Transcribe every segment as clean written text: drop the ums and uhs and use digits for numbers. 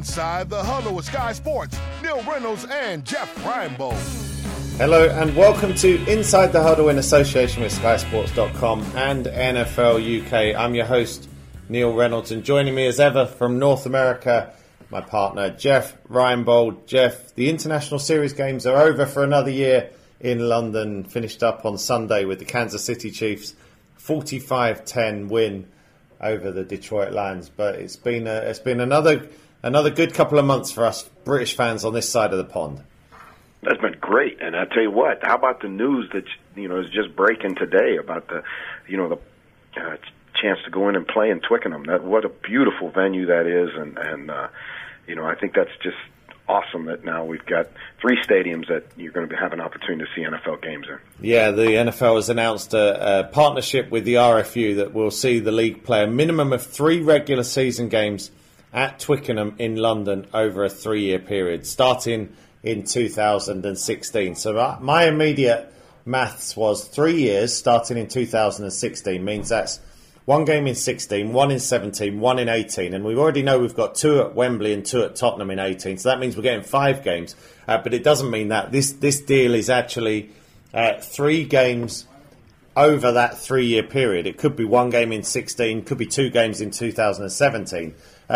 Inside the Huddle with Sky Sports, Neil Reynolds and Jeff Reinebold. Hello and welcome to Inside the Huddle in association with SkySports.com and NFL UK. I'm your host, Neil Reynolds, and joining me as ever from North America, my partner, Jeff Reinebold. Jeff, the International Series games are over for another year in London, finished up on Sunday with the Kansas City Chiefs 45-10 win over the Detroit Lions. But it's been another good couple of months for us British fans on this side of the pond. That's been great, and I tell you what, how about the news that is just breaking today about the chance to go in and play in Twickenham? What a beautiful venue that is, and I think that's just awesome that now we've got 3 stadiums that you're going to have an opportunity to see NFL games in. Yeah, the NFL has announced a partnership with the RFU that will see the league play a minimum of 3 regular season games at Twickenham in London over a 3-year period, starting in 2016. So my immediate maths was 3 years starting in 2016 means that's 1 game in 16, 1 in 17, 1 in 18, and we already know we've got 2 at Wembley and 2 at Tottenham in 18, so that means we're getting 5 games, but it doesn't mean that. This deal is actually 3 games over that 3-year period. It could be 1 game in 16, could be 2 games in 2017.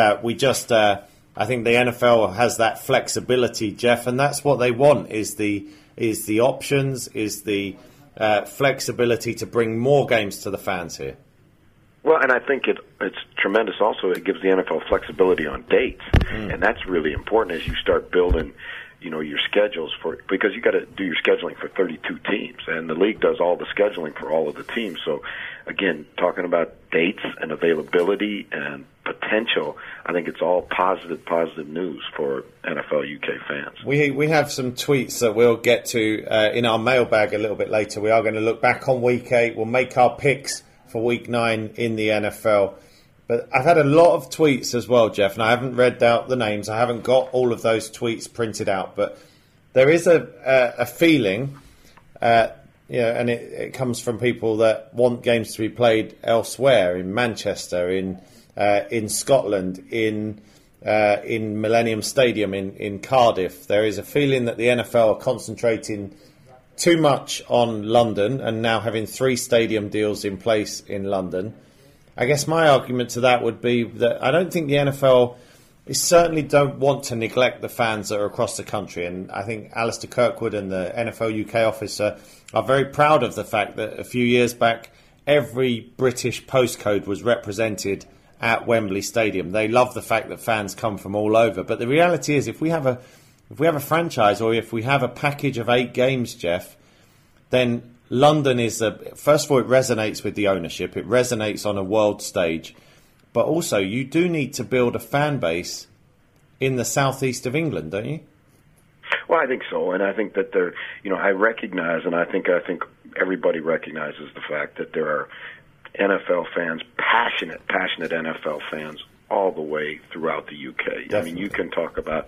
I think the NFL has that flexibility, Jeff, and that's what they want, is the options, is the flexibility to bring more games to the fans here. Well, and I think it's tremendous also. It gives the NFL flexibility on dates, and that's really important as you start building, your schedules because you got to do your scheduling for 32 teams, and the league does all the scheduling for all of the teams. So, again, talking about dates and availability and potential, I think it's all positive news for NFL UK fans. We have some tweets that we'll get to in our mailbag a little bit later. We are going to look back on Week 8. We'll make our picks for Week 9 in the NFL. But I've had a lot of tweets as well, Jeff, and I haven't read out the names. I haven't got all of those tweets printed out. But there is a feeling, and it comes from people that want games to be played elsewhere, in Manchester, in Scotland, in Millennium Stadium, in Cardiff. There is a feeling that the NFL are concentrating too much on London and now having 3 stadium deals in place in London. I guess my argument to that would be that I don't think the NFL certainly don't want to neglect the fans that are across the country. And I think Alistair Kirkwood and the NFL UK office are very proud of the fact that a few years back, every British postcode was represented at Wembley Stadium. They love the fact that fans come from all over. But the reality is, if we have a franchise, or if we have a package of 8 games, Jeff, then London is first of all, it resonates with the ownership. It resonates on a world stage. But also, you do need to build a fan base in the southeast of England, don't you? Well, I think so, and I think that I recognize, and I think everybody recognizes the fact that there are NFL fans, passionate NFL fans, all the way throughout the UK. Definitely. I mean, you can talk about,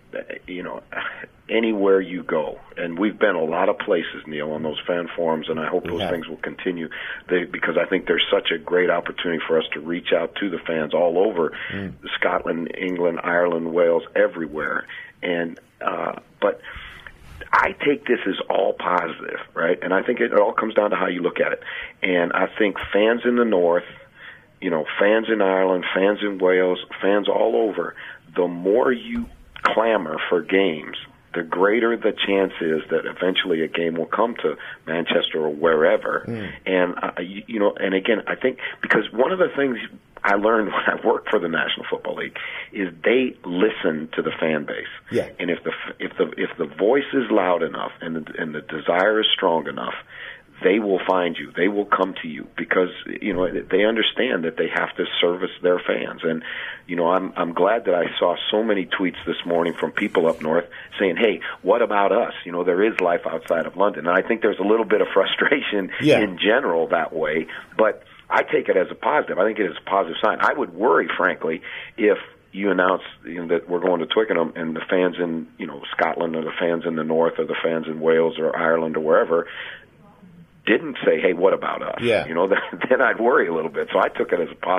anywhere you go, and we've been a lot of places, Neil, on those fan forums, and I hope those things will continue, because I think there's such a great opportunity for us to reach out to the fans all over Scotland, England, Ireland, Wales, everywhere. And but I take this as all positive, right? And I think it all comes down to how you look at it. And I think fans in the north, fans in Ireland, fans in Wales, fans all over, the more you clamor for games, the greater the chance is that eventually a game will come to Manchester or wherever. And, and again, I think because one of the things I learned when I worked for the National Football League is they listen to the fan base. Yeah. And if the voice is loud enough and the desire is strong enough, they will find you. They will come to you because, they understand that they have to service their fans. And, I'm glad that I saw so many tweets this morning from people up north saying, hey, what about us? There is life outside of London. And I think there's a little bit of frustration in general that way. But I take it as a positive. I think it is a positive sign. I would worry, frankly, if you announce that we're going to Twickenham and the fans in, Scotland or the fans in the north or the fans in Wales or Ireland or wherever didn't say, hey, what about us? Yeah. Then I'd worry a little bit. So I took it as a positive.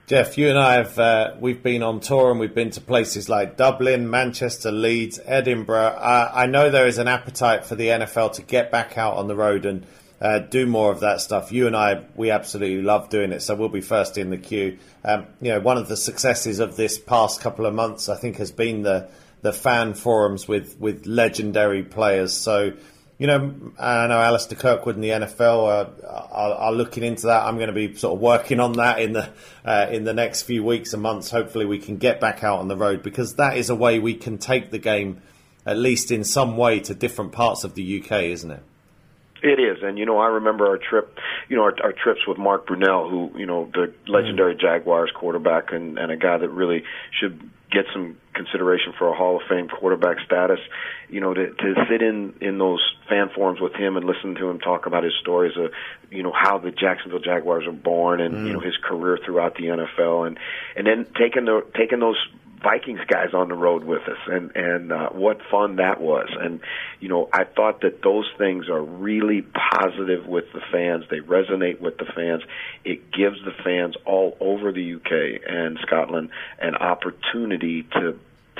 Jeff, you and I have we've been on tour and we've been to places like Dublin, Manchester, Leeds, Edinburgh. I know there is an appetite for the NFL to get back out on the road and do more of that stuff. You and I, we absolutely love doing it, so we'll be first in the queue. One of the successes of this past couple of months, I think, has been the fan forums with legendary players. So, I know Alistair Kirkwood and the NFL are looking into that. I'm going to be sort of working on that in the next few weeks and months. Hopefully we can get back out on the road, because that is a way we can take the game, at least in some way, to different parts of the UK, isn't it? It is, and I remember our trip, our trips with Mark Brunell, who, the legendary Jaguars quarterback and a guy that really should get some consideration for a Hall of Fame quarterback status. To sit in those fan forums with him and listen to him talk about his stories of, how the Jacksonville Jaguars were born and his career throughout the NFL, and then taking those Vikings guys on the road with us, and what fun that was. And I thought that those things are really positive with the fans. They resonate with the fans. It gives the fans all over the UK and Scotland an opportunity to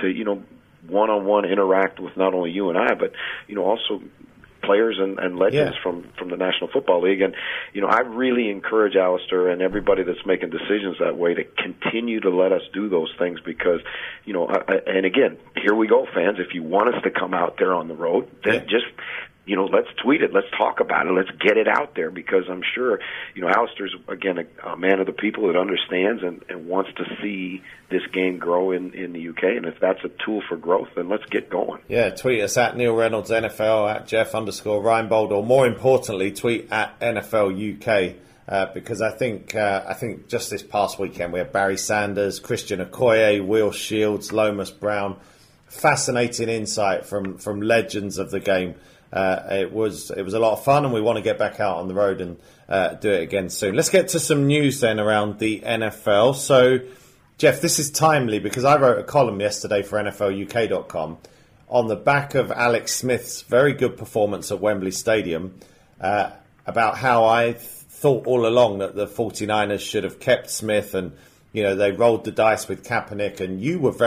one-on-one interact with not only you and I, but also players and legends from the National Football League. And, I really encourage Alistair and everybody that's making decisions that way to continue to let us do those things, because, and again, here we go, fans. If you want us to come out there on the road, then just, let's tweet it. Let's talk about it. Let's get it out there, because I'm sure, Alistair's, again, a man of the people that understands and wants to see this game grow in the UK. And if that's a tool for growth, then let's get going. Yeah, tweet us at Neil Reynolds NFL, at Jeff_Reinbold, or more importantly, tweet at NFL UK. Because I think just this past weekend we had Barry Sanders, Christian Okoye, Will Shields, Lomas Brown. Fascinating insight from legends of the game. It was a lot of fun, and we want to get back out on the road and do it again soon. Let's get to some news then around the NFL. So, Jeff, this is timely because I wrote a column yesterday for NFLUK.com on the back of Alex Smith's very good performance at Wembley Stadium about how I thought all along that the 49ers should have kept Smith, and they rolled the dice with Kaepernick, and you were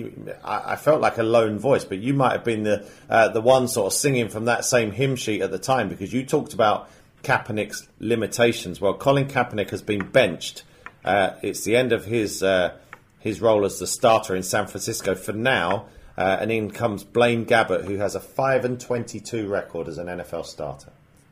I felt like a lone voice, but you might have been the one sort of singing from that same hymn sheet at the time, because you talked about Kaepernick's limitations. Well, Colin Kaepernick has been benched. It's the end of his role as the starter in San Francisco for now, and in comes Blaine Gabbert, who has a 5-22 record as an NFL starter.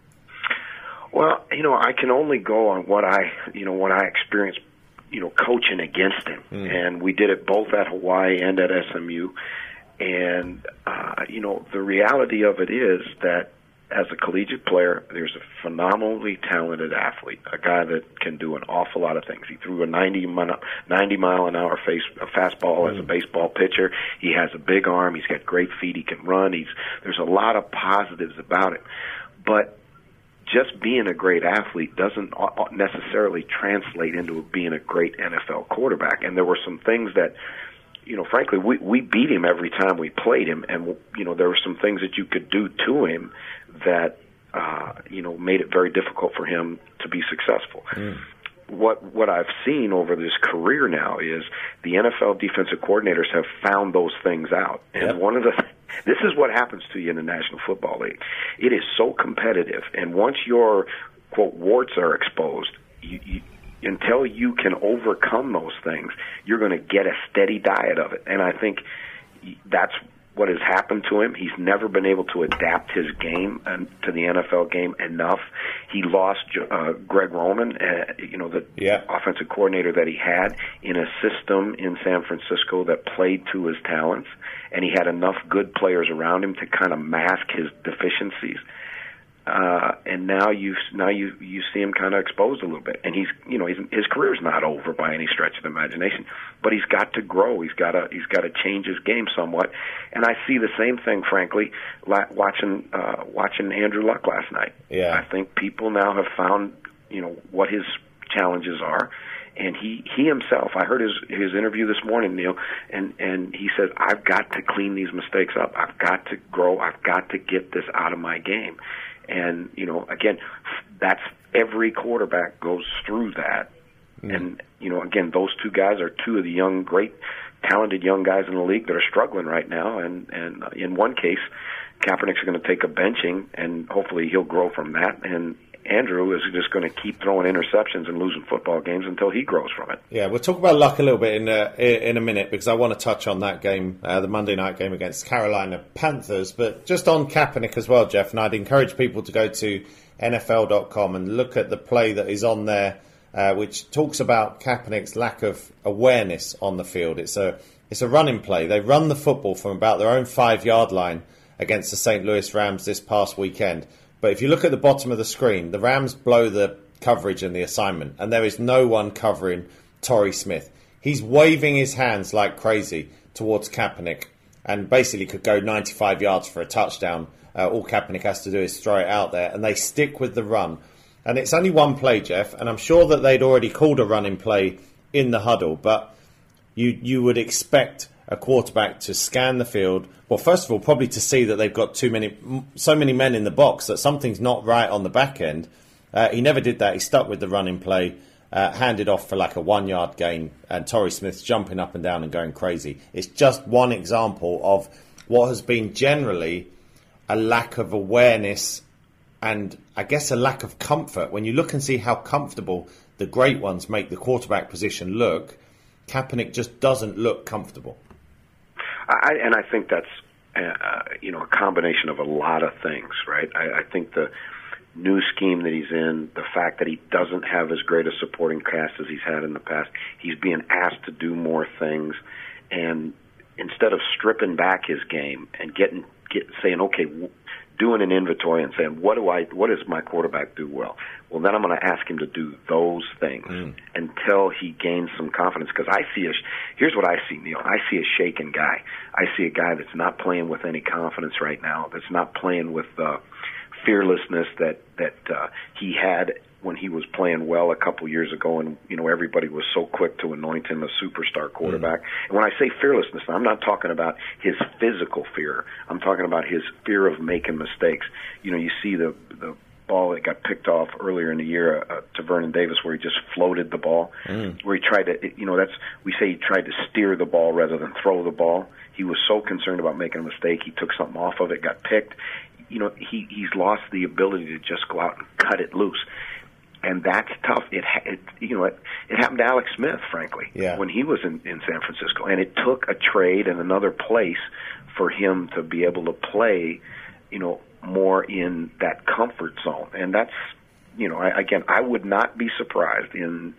Well, I can only go on what I experienced, coaching against him. And we did it both at Hawaii and at SMU. And, the reality of it is that as a collegiate player, there's a phenomenally talented athlete, a guy that can do an awful lot of things. He threw a 90-mile-an-hour fastball as a baseball pitcher. He has a big arm. He's got great feet. He can run. There's a lot of positives about it. But just being a great athlete doesn't necessarily translate into being a great NFL quarterback. And there were some things that, frankly, we beat him every time we played him. And, there were some things that you could do to him that, made it very difficult for him to be successful. What I've seen over this career now is the NFL defensive coordinators have found those things out. And this is what happens to you in the National Football League. It is so competitive, and once your, quote, warts are exposed, until you can overcome those things, you're going to get a steady diet of it. And I think that's what has happened to him. He's never been able to adapt his game to the NFL game enough. He lost Greg Roman, the offensive coordinator that he had, in a system in San Francisco that played to his talents, and he had enough good players around him to kind of mask his deficiencies. And now you see him kind of exposed a little bit, and his career's not over by any stretch of the imagination, but he's got to grow. He's got to change his game somewhat, and I see the same thing, frankly, watching Andrew Luck last night. Yeah. I think people now have found what his challenges are. And he himself, I heard his interview this morning, Neil, and he said, I've got to clean these mistakes up. I've got to grow. I've got to get this out of my game. And, again, that's every quarterback goes through that And, again, those two guys are two of the great, talented young guys in the league that are struggling right now. And in one case, Kaepernick's going to take a benching, and hopefully he'll grow from that. And Andrew is just going to keep throwing interceptions and losing football games until he grows from it. Yeah, we'll talk about luck a little bit in a minute, because I want to touch on that game, the Monday night game against Carolina Panthers. But just on Kaepernick as well, Jeff, and I'd encourage people to go to NFL.com and look at the play that is on there, which talks about Kaepernick's lack of awareness on the field. It's a running play. They run the football from about their own 5-yard line against the St. Louis Rams this past weekend. But if you look at the bottom of the screen, the Rams blow the coverage and the assignment, and there is no one covering Torrey Smith. He's waving his hands like crazy towards Kaepernick and basically could go 95 yards for a touchdown. All Kaepernick has to do is throw it out there, and they stick with the run. And it's only one play, Jeff, and I'm sure that they'd already called a running play in the huddle, but you would expect a quarterback to scan the field. Well, first of all, probably to see that they've got so many men in the box that something's not right on the back end. He never did that. He stuck with the running play, handed off for like a 1-yard gain, and Torrey Smith's jumping up and down and going crazy. It's just one example of what has been generally a lack of awareness and I guess a lack of comfort. When you look and see how comfortable the great ones make the quarterback position look, Kaepernick just doesn't look comfortable. I think that's a combination of a lot of things, right? I think the new scheme that he's in, the fact that he doesn't have as great a supporting cast as he's had in the past, he's being asked to do more things, and instead of stripping back his game and saying, okay, doing an inventory and saying, what does my quarterback do well? Well, then I'm going to ask him to do those things until he gains some confidence. Because here's what I see, Neil. I see a shaken guy. I see a guy that's not playing with any confidence right now, that's not playing with fearlessness that he had when he was playing well a couple years ago, and everybody was so quick to anoint him a superstar quarterback. And when I say fearlessness, I'm not talking about his physical fear. I'm talking about his fear of making mistakes. You see the ball that got picked off earlier in the year to Vernon Davis, where he just floated the ball, where he tried to, we say he tried to steer the ball rather than throw the ball. He was so concerned about making a mistake, he took something off of it, got picked. He's lost the ability to just go out and cut it loose. And that's tough. It happened to Alex Smith, frankly, when he was in San Francisco. And it took a trade and another place for him to be able to play, more in that comfort zone. And that's, I would not be surprised in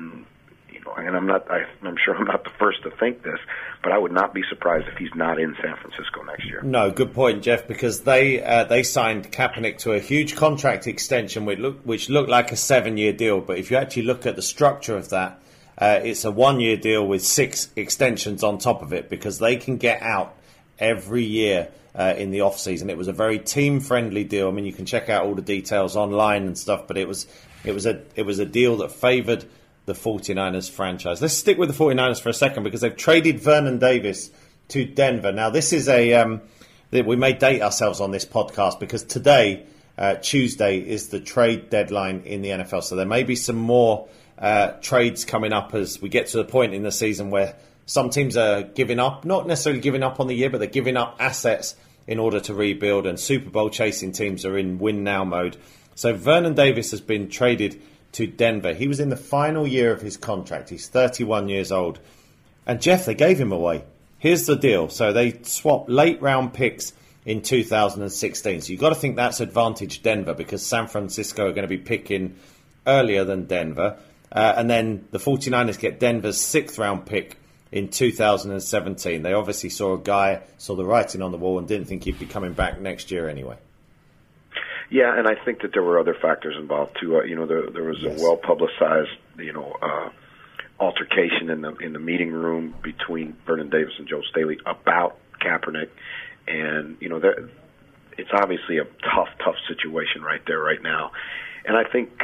and I'm sure I'm not the first to think this, but I would not be surprised if he's not in San Francisco next year. No, good point, Jeff, because they signed Kaepernick to a huge contract extension which looked like a 7-year deal. But if you actually look at the structure of that, it's a 1-year deal with 6 extensions on top of it, because they can get out every year in the off-season. It was a very team-friendly deal. I mean, you can check out all the details online and stuff, but it was a deal that favoured the 49ers franchise. Let's stick with the 49ers for a second, because they've traded Vernon Davis to Denver. Now, this is we may date ourselves on this podcast, because today, Tuesday, is the trade deadline in the NFL. So there may be some more trades coming up as we get to the point in the season where some teams are giving up, not necessarily giving up on the year, but they're giving up assets in order to rebuild, and Super Bowl chasing teams are in win now mode. So Vernon Davis has been traded to Denver. He was in the final year of his contract. He's 31 years old. And Jeff, they gave him away. Here's the deal. So they swapped late round picks in 2016. So you've got to think that's advantage Denver, because San Francisco are going to be picking earlier than Denver. And then the 49ers get Denver's 6th round pick in 2017. They obviously saw the writing on the wall and didn't think he'd be coming back next year anyway. Yeah, and I think that there were other factors involved too. There was a well-publicized, altercation in the meeting room between Vernon Davis and Joe Staley about Kaepernick, and it's obviously a tough situation right there, right now. And I think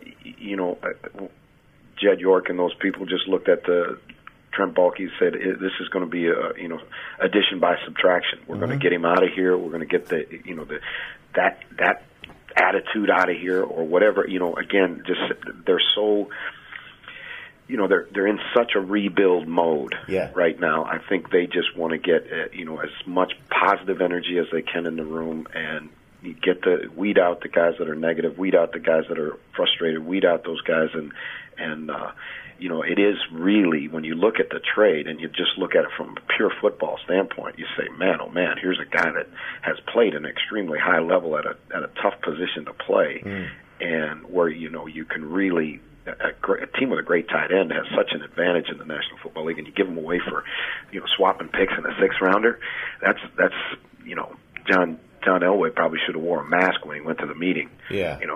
Jed York and those people just looked at Trent Baalke, said this is going to be addition by subtraction. We're going to get him out of here. We're going to get that attitude out of here, or whatever. Again, just they're so they're in such a rebuild mode Yeah. right now. I think they just want to get as much positive energy as they can in the room, and you weed out the guys that are negative, weed out the guys that are frustrated, weed out those guys, and it is really, when you look at the trade and you just look at it from a pure football standpoint, you say, man, oh man, here's a guy that has played an extremely high level at a tough position to play, and where you can really. A team with a great tight end has such an advantage in the National Football League, and you give them away for, swapping picks in a sixth rounder. That's John Elway probably should have wore a mask when he went to the meeting. Yeah. It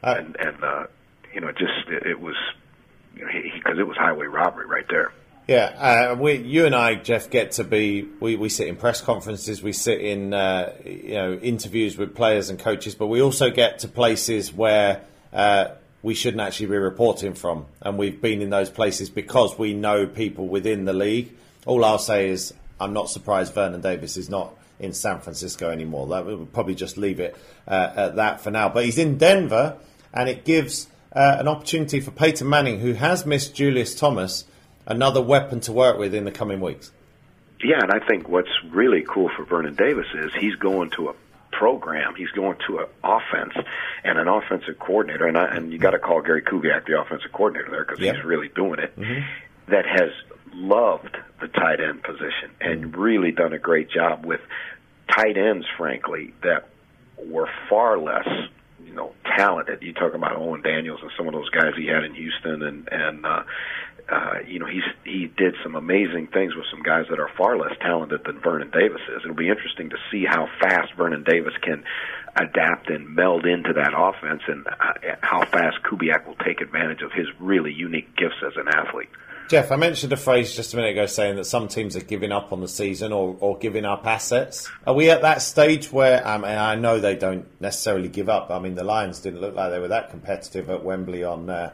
was because it was highway robbery right there. Yeah, you and I, Jeff, get to be. We sit in press conferences, we sit in interviews with players and coaches, but we also get to places where we shouldn't actually be reporting from, and we've been in those places because we know people within the league. All I'll say is I'm not surprised Vernon Davis is not in San Francisco anymore. That we'll probably just leave it at that for now. But he's in Denver, and it gives an opportunity for Peyton Manning, who has missed Julius Thomas, another weapon to work with in the coming weeks. Yeah, and I think what's really cool for Vernon Davis is he's going to a program, he's going to an offense and an offensive coordinator, and you got to call Gary Kubiak the offensive coordinator there because he's really doing it, that has loved the tight end position and really done a great job with tight ends, frankly, that were far less talented. You talk about Owen Daniels and some of those guys he had in Houston, and he did some amazing things with some guys that are far less talented than Vernon Davis is. It'll be interesting to see how fast Vernon Davis can adapt and meld into that offense, and how fast Kubiak will take advantage of his really unique gifts as an athlete. Jeff, I mentioned a phrase just a minute ago saying that some teams are giving up on the season or giving up assets. Are we at that stage where, and I know they don't necessarily give up. I mean, the Lions didn't look like they were that competitive at Wembley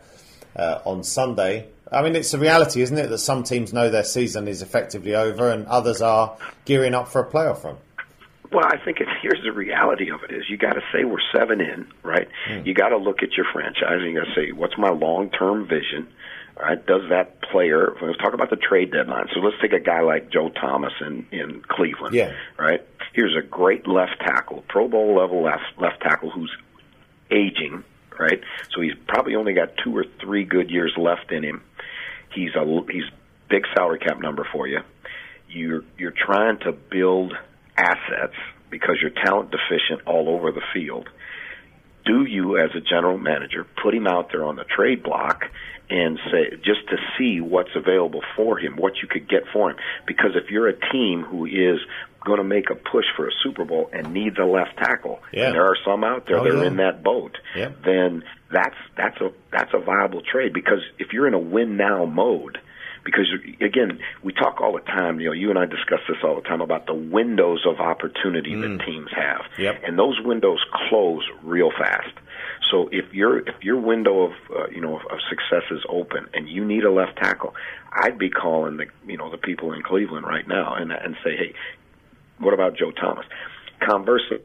on Sunday. I mean, it's a reality, isn't it, that some teams know their season is effectively over and others are gearing up for a playoff run? Well, I think here's the reality of it is you got to say we're 7 in, right? You got to look at your franchise and you got to say, what's my long-term vision? All right, does that player, let's talk about the trade deadline. So let's take a guy like Joe Thomas in Cleveland, right? Here's a great left tackle, Pro Bowl level left tackle who's aging, right? So he's probably only got 2 or 3 good years left in him. He's big salary cap number for you. You're trying to build assets because you're talent deficient all over the field. Do you, as a general manager, put him out there on the trade block and say, just to see what's available for him, what you could get for him? Because if you're a team who is going to make a push for a Super Bowl and needs a left tackle, and there are some out there that are in that boat, then that's a viable trade. Because if you're in a win now mode, because again, we talk all the time, you and I discuss this all the time about the windows of opportunity that teams have, and those windows close real fast. So if your window of success is open and you need a left tackle, I'd be calling the people in Cleveland right now and say, hey, what about Joe Thomas? Conversely,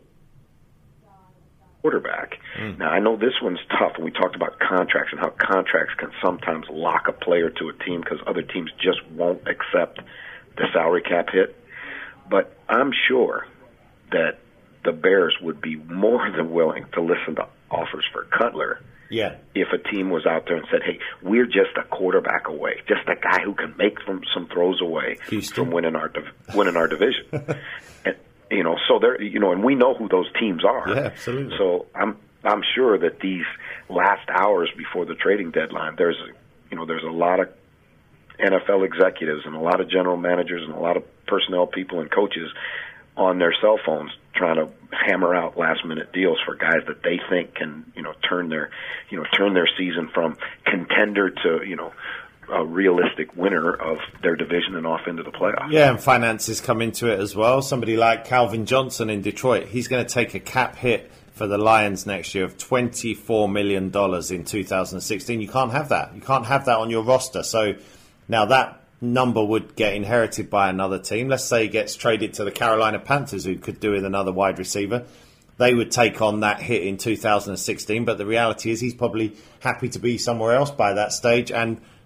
quarterback. Now, I know this one's tough, and we talked about contracts and how contracts can sometimes lock a player to a team because other teams just won't accept the salary cap hit. But I'm sure that the Bears would be more than willing to listen to offers for Cutler if a team was out there and said, hey, we're just a quarterback away, just a guy who can make some throws away from winning our division. And, so there, and we know who those teams are. Yeah, absolutely. So I'm sure that these last hours before the trading deadline, there's a lot of NFL executives and a lot of general managers and a lot of personnel people and coaches on their cell phones trying to hammer out last minute deals for guys that they think can turn their season from contender to a realistic winner of their division and off into the playoffs. Yeah, and finances come into it as well. Somebody like Calvin Johnson in Detroit, he's going to take a cap hit for the Lions next year of $24 million in 2016. You can't have that. You can't have that on your roster. So now that number would get inherited by another team. Let's say he gets traded to the Carolina Panthers, who could do with another wide receiver. They would take on that hit in 2016, but the reality is he's probably happy to be somewhere else by that stage. And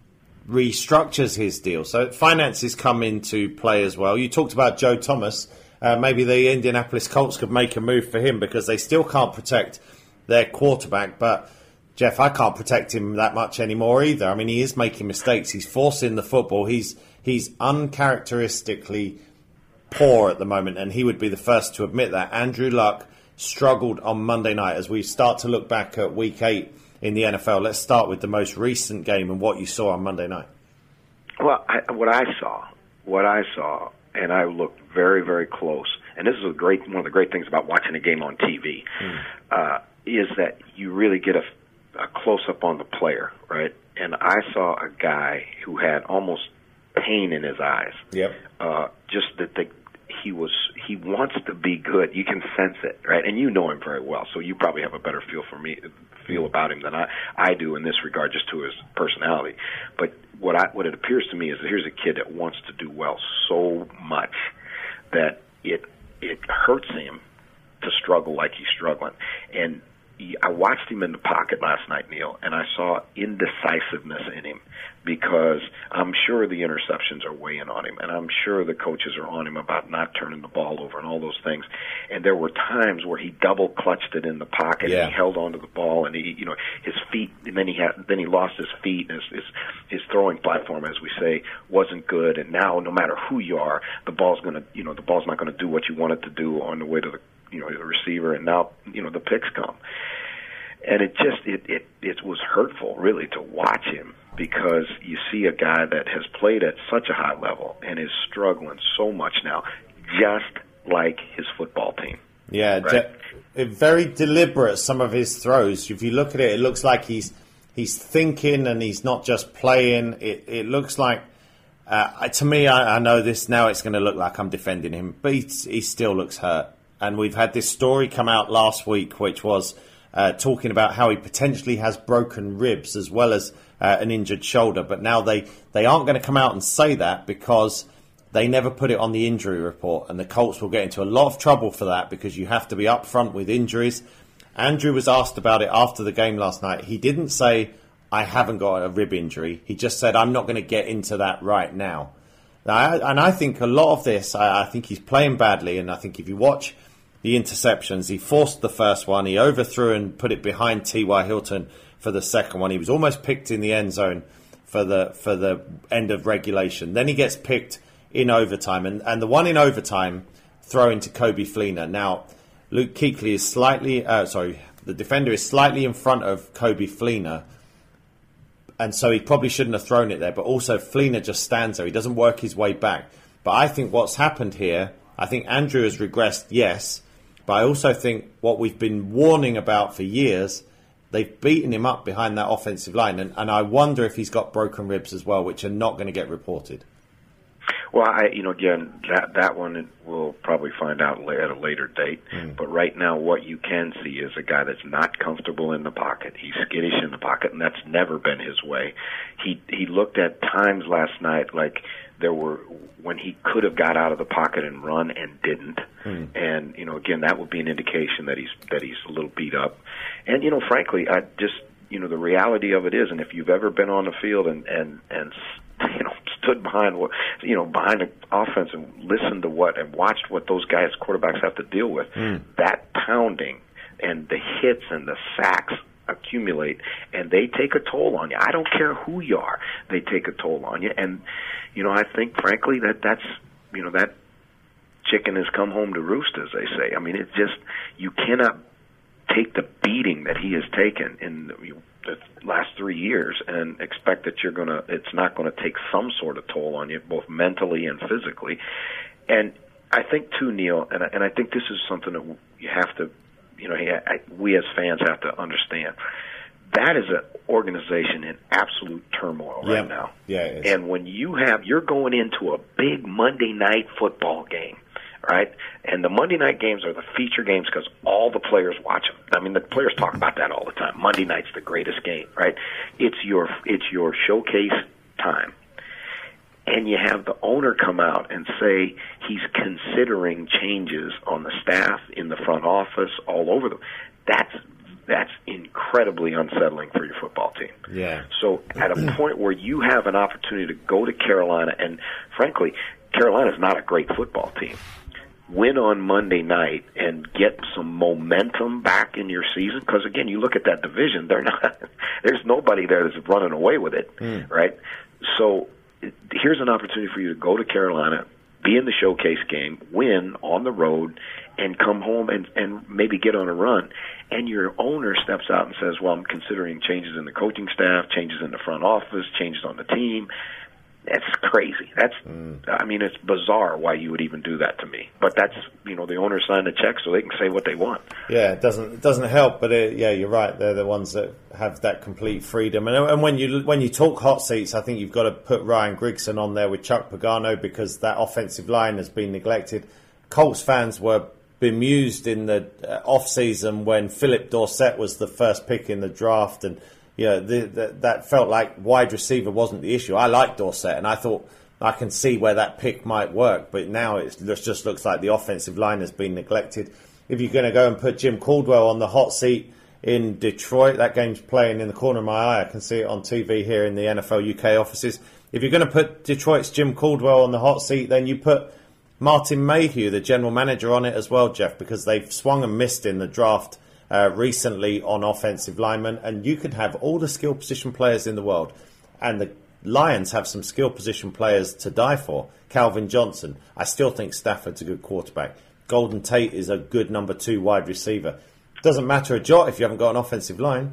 restructures his deal. So finances come into play as well. You talked about Joe Thomas. Maybe the Indianapolis Colts could make a move for him because they still can't protect their quarterback. But, Jeff, I can't protect him that much anymore either. I mean, he is making mistakes. He's forcing the football. He's uncharacteristically poor at the moment, and he would be the first to admit that. Andrew Luck struggled on Monday night. As we start to look back at Week 8 in the NFL, let's start with the most recent game and what you saw on Monday night. Well, what I saw, and I looked very, very close, and this is one of the great things about watching a game on TV, is that you really get a close-up on the player, right? And I saw a guy who had almost pain in his eyes. Yep. Just that he wants to be good. You can sense it, right? And you know him very well, so you probably have a better feel about him than I do in this regard, just to his personality. But what it appears to me is that here's a kid that wants to do well so much that it hurts him to struggle like he's struggling. And I watched him in the pocket last night, Neil, and I saw indecisiveness in him because I'm sure the interceptions are weighing on him, and I'm sure the coaches are on him about not turning the ball over and all those things. And there were times where he double clutched it in the pocket, and he held onto the ball, and his feet, and then he lost his feet, and his throwing platform, as we say, wasn't good. And now, no matter who you are, the ball's not going to do what you want it to do on the way to the receiver, and now the picks come. And it was hurtful, really, to watch him, because you see a guy that has played at such a high level and is struggling so much now, just like his football team. Yeah, right? Very deliberate, some of his throws. If you look at it, it looks like he's thinking and he's not just playing. It looks like, to me, I know this now, it's going to look like I'm defending him, but he still looks hurt. And we've had this story come out last week, which was talking about how he potentially has broken ribs as well as an injured shoulder. But now they aren't going to come out and say that because they never put it on the injury report. And the Colts will get into a lot of trouble for that because you have to be upfront with injuries. Andrew was asked about it after the game last night. He didn't say, I haven't got a rib injury. He just said, I'm not going to get into that right now. And I think a lot of this, I think he's playing badly. And I think if you watch the interceptions, he forced the first one. He overthrew and put it behind T.Y. Hilton for the second one. He was almost picked in the end zone for the end of regulation. Then he gets picked in overtime. And the one in overtime, throwing to Coby Fleener. Now, Luke Kuechly is the defender is slightly in front of Coby Fleener. And so he probably shouldn't have thrown it there. But also, Fleener just stands there. He doesn't work his way back. But I think what's happened here, I think Andrew has regressed, yes. But I also think what we've been warning about for years, they've beaten him up behind that offensive line. And I wonder if he's got broken ribs as well, which are not going to get reported. Well, again, that one we'll probably find out at a later date. But right now, what you can see is a guy that's not comfortable in the pocket. He's skittish in the pocket, and that's never been his way. He looked at times last night like there were when he could have got out of the pocket and run and didn't. And again, that would be an indication that he's a little beat up. And frankly, I just the reality of it is, and if you've ever been on the field and stood behind behind the offense and listened to and watched what those guys quarterbacks have to deal with, that pounding and the hits and the sacks accumulate, and they take a toll on you. I don't care who you are; they take a toll on you. And I think, frankly, that's that chicken has come home to roost, as they say. I mean, it's just you cannot take the beating that he has taken in the last 3 years and expect that it's not going to take some sort of toll on you, both mentally and physically. And I think too, Neil, and I think this is something that you have to, we as fans have to understand. That is an organization in absolute turmoil right now. Yeah, it is. And when you're going into a big Monday night football game, right? And the Monday night games are the feature games because all the players watch them. I mean, the players talk about that all the time. Monday night's the greatest game, right? It's your showcase time. And you have the owner come out and say he's considering changes on the staff, in the front office, all over them. That's That's incredibly unsettling for your football team. Yeah. So at a point where you have an opportunity to go to Carolina, and frankly, Carolina's not a great football team, win on Monday night and get some momentum back in your season, because again, you look at that division, there's nobody there that's running away with it, right? So here's an opportunity for you to go to Carolina, be in the showcase game, win on the road, and come home and maybe get on a run. And your owner steps out and says, well, I'm considering changes in the coaching staff, changes in the front office, changes on the team. That's crazy. I mean, it's bizarre why you would even do that to me. But that's, the owner signed a check so they can say what they want. Yeah, it doesn't help, but yeah, you're right. They're the ones that have that complete freedom. And when you talk hot seats, I think you've got to put Ryan Grigson on there with Chuck Pagano, because that offensive line has been neglected. Colts fans were bemused in the off-season when Philip Dorsett was the first pick in the draft, and that felt like wide receiver wasn't the issue. I like Dorsett, and I thought I can see where that pick might work, but now it just looks like the offensive line has been neglected. If you're going to go and put Jim Caldwell on the hot seat in Detroit, that game's playing in the corner of my eye. I can see it on TV here in the NFL UK offices. If you're going to put Detroit's Jim Caldwell on the hot seat, then you put Martin Mayhew, the general manager, on it as well, Jeff, because they've swung and missed in the draft recently on offensive linemen, and you could have all the skill position players in the world, and the Lions have some skill position players to die for. Calvin Johnson, I still think Stafford's a good quarterback. Golden Tate is a good number 2 wide receiver. Doesn't matter a jot if you haven't got an offensive line.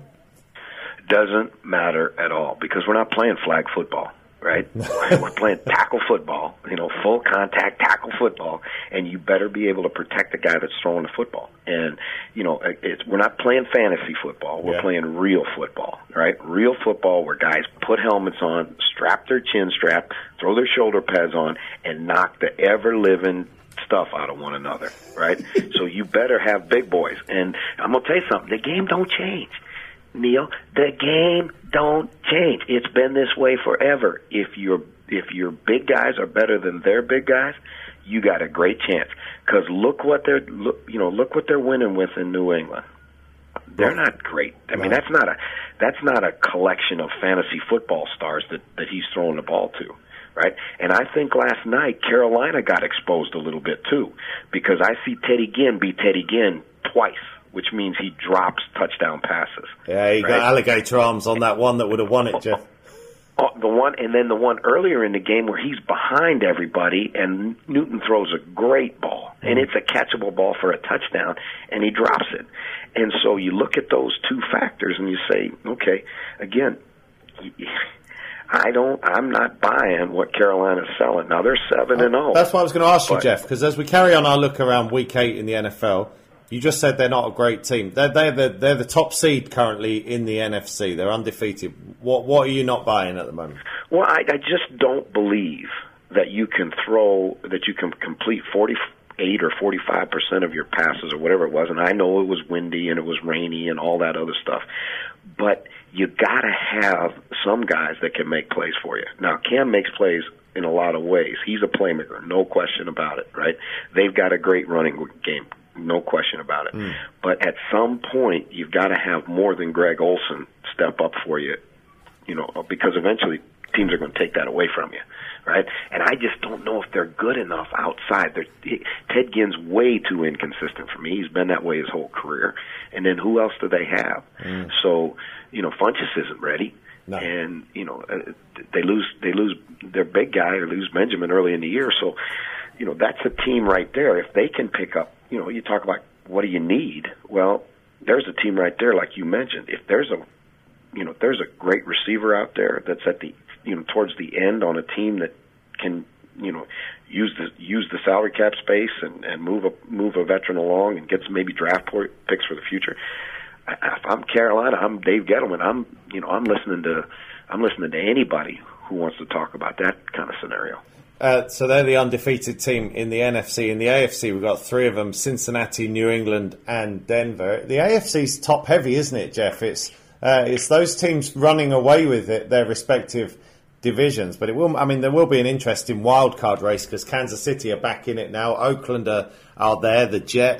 Doesn't matter at all, because we're not playing flag football. Right? We're playing tackle football, full contact tackle football, and you better be able to protect the guy that's throwing the football. And, we're not playing fantasy football. We're playing real football, right? Real football where guys put helmets on, strap their chin strap, throw their shoulder pads on, and knock the ever-living stuff out of one another, right? So you better have big boys. And I'm going to tell you something. The game don't change. Neil, the game don't change. It's been this way forever. If your big guys are better than their big guys, you got a great chance. Because look what they're winning with in New England. They're not great. I mean, that's not a collection of fantasy football stars that he's throwing the ball to, right? And I think last night Carolina got exposed a little bit too, because I see Teddy Ginn be Teddy Ginn twice, which means he drops touchdown passes. Yeah, he got alligator arms on that one that would have won it, Jeff. The one earlier in the game where he's behind everybody and Newton throws a great ball, and it's a catchable ball for a touchdown, and he drops it. And so you look at those two factors and you say, okay, again, I'm not buying what Carolina's selling. Now they're 7-0. That's what I was going to ask you, Jeff, because as we carry on our look around Week 8 in the NFL, you just said they're not a great team. They're the top seed currently in the NFC. They're undefeated. What are you not buying at the moment? Well, I just don't believe that you can complete 48 or 45% of your passes or whatever it was. And I know it was windy and it was rainy and all that other stuff. But you got to have some guys that can make plays for you. Now, Cam makes plays in a lot of ways. He's a playmaker, no question about it, right? They've got a great running game. No question about it. But at some point, you've got to have more than Greg Olsen step up for you, because eventually teams are going to take that away from you, right? And I just don't know if they're good enough outside. Ted Ginn's way too inconsistent for me. He's been that way his whole career. And then who else do they have? So, Funchess isn't ready. No. And, they lose their big guy or lose Benjamin early in the year. So, that's a team right there. If they can pick up, you talk about what do you need? Well, there's a team right there, like you mentioned. If there's a great receiver out there that's at the, towards the end on a team that can, use the salary cap space and move a veteran along and get some maybe draft picks for the future. If I'm Carolina, I'm Dave Gettleman. I'm listening to anybody who wants to talk about that kind of scenario. So they're the undefeated team in the NFC. In the AFC, we've got 3 of them: Cincinnati, New England, and Denver. The AFC's top heavy, isn't it, Jeff? It's those teams running away with it, their respective divisions. But there will be an interesting wild card race because Kansas City are back in it now. Oakland are there. The Jets.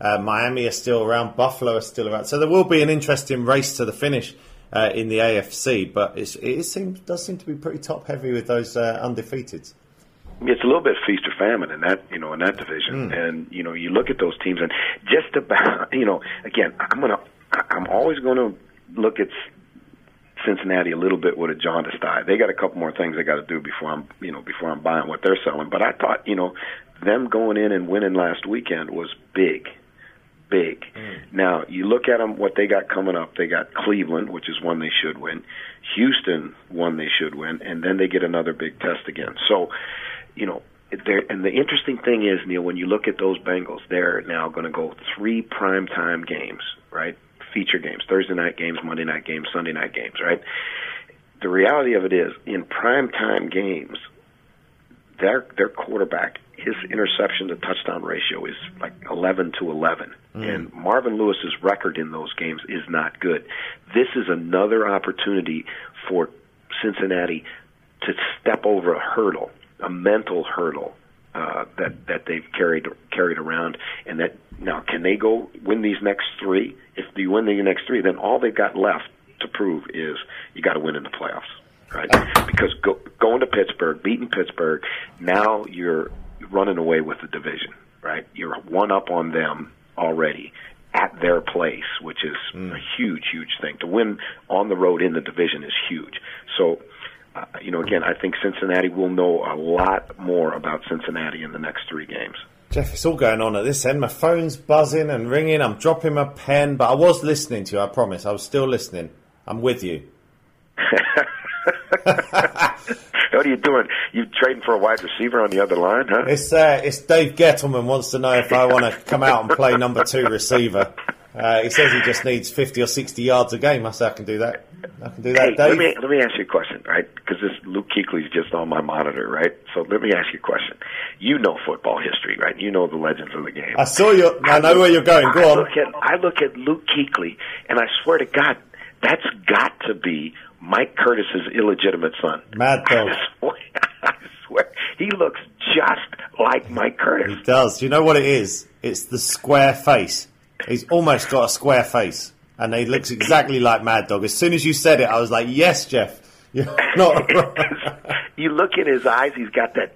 Miami are still around. Buffalo are still around. So there will be an interesting race to the finish in the AFC. But does seem to be pretty top heavy with those undefeateds. It's a little bit feast or famine in that division. And you look at those teams, and just about again, I'm always going to look at Cincinnati a little bit with a jaundiced eye. They got a couple more things they got to do before I'm buying what they're selling. But I thought them going in and winning last weekend was big. Now you look at them, what they got coming up. They got Cleveland, which is one they should win. Houston, one they should win, and then they get another big test again. So. And the interesting thing is, Neil, when you look at those Bengals, they're now going to go 3 primetime games, right? Feature games, Thursday night games, Monday night games, Sunday night games, right? The reality of it is, in primetime games, their quarterback, his interception to touchdown ratio is like 11-11. And Marvin Lewis's record in those games is not good. This is another opportunity for Cincinnati to step over a hurdle, a mental hurdle that they've carried around, and that now can they go win these next 3? If you win the next 3, then all they've got left to prove is you got to win in the playoffs, right? Because going to Pittsburgh, beating Pittsburgh, now you're running away with the division, right? You're one up on them already at their place, which is a huge thing. To win on the road in the division is huge. So. Again, I think Cincinnati will know a lot more about Cincinnati in the next 3 games. Jeff, it's all going on at this end. My phone's buzzing and ringing. I'm dropping my pen, but I was listening to you, I promise. I was still listening. I'm with you. What are you doing? You trading for a wide receiver on the other line, huh? It's Dave Gettleman wants to know if I want to come out and play number 2 receiver. He says he just needs 50 or 60 yards a game. I say I can do that. Hey, Dave. let me ask you a question, right? Because this Luke Kuechly's just on my monitor, right? So let me ask you a question. You know football history, right? You know the legends of the game. I know where you're going. Go on. I look at Luke Kuechly, and I swear to God, that's got to be Mike Curtis's illegitimate son. Mad Dog. I swear. He looks just like Mike Curtis. He does. You know what it is? It's the square face. He's almost got a square face. And he looks exactly like Mad Dog. As soon as you said it, I was like, yes, Jeff. You're not wrong. You look in his eyes, he's got that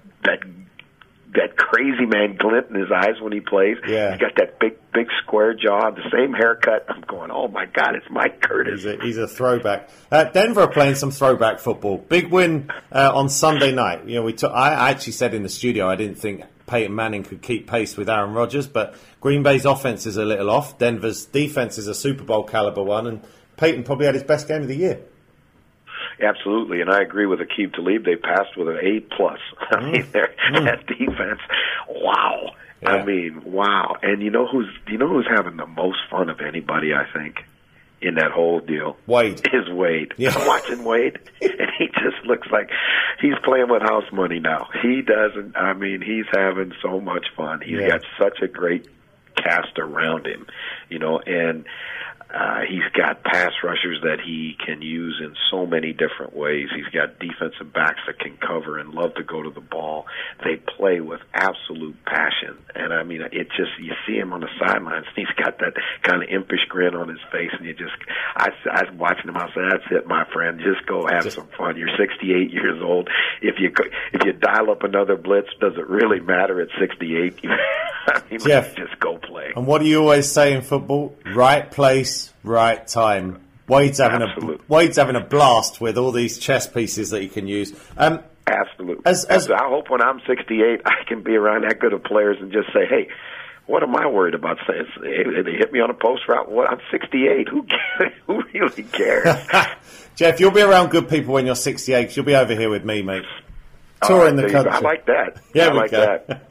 crazy man glint in his eyes when he plays. Yeah. He's got that big square jaw, the same haircut. I'm going, oh, my God, it's Mike Curtis. He's a throwback. Denver are playing some throwback football. Big win on Sunday night. I actually said in the studio I didn't think Peyton Manning could keep pace with Aaron Rodgers, but Green Bay's offense is a little off. Denver's defense is a Super Bowl caliber one, and Peyton probably had his best game of the year. Absolutely, and I agree with Aqib Talib. They passed with an A+. I mean, that defense, wow. Yeah. I mean, wow. And you know who's having the most fun of anybody, I think, in that whole deal? Wade. Is Wade. Yeah. I'm watching Wade, and he just looks like he's playing with house money now. He doesn't, I mean, he's having so much fun. He's got such a great cast around him, and he's got pass rushers that he can use in so many different ways. He's got defensive backs that can cover and love to go to the ball. They play with absolute passion. And, I mean, it just, you see him on the sidelines, and he's got that kind of impish grin on his face, and I was watching him, I said, that's it, my friend. Just go have some fun. You're 68 years old. If you dial up another blitz, does it really matter at 68? I mean, Jeff, just go play. And what do you always say in football? Right place, right time. Wade's having a blast with all these chess pieces that he can use. Absolutely. I hope when I'm 68, I can be around that good of players and just say, hey, what am I worried about? Saying they hit me on a post route. What? I'm 68. Who cares? Who really cares? Jeff, you'll be around good people when you're 68. Because you'll be over here with me, mate. Touring the country. I like that. Yeah, I like that.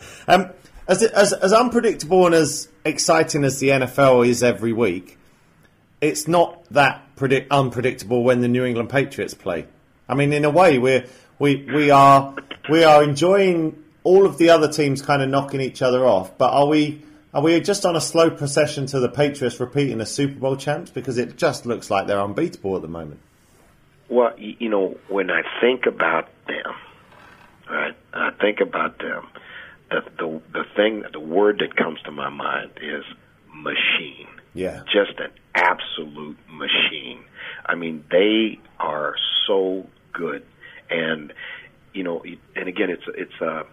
As unpredictable and as exciting as the NFL is every week, it's not that unpredictable when the New England Patriots play. I mean, in a way, we are enjoying all of the other teams kind of knocking each other off. But are we just on a slow procession to the Patriots repeating as Super Bowl champs? Because it just looks like they're unbeatable at the moment. Well, when I think about them, right? I think about them. the word that comes to my mind is machine. Yeah. Just an absolute machine. I mean, they are so good. And, and again, it's the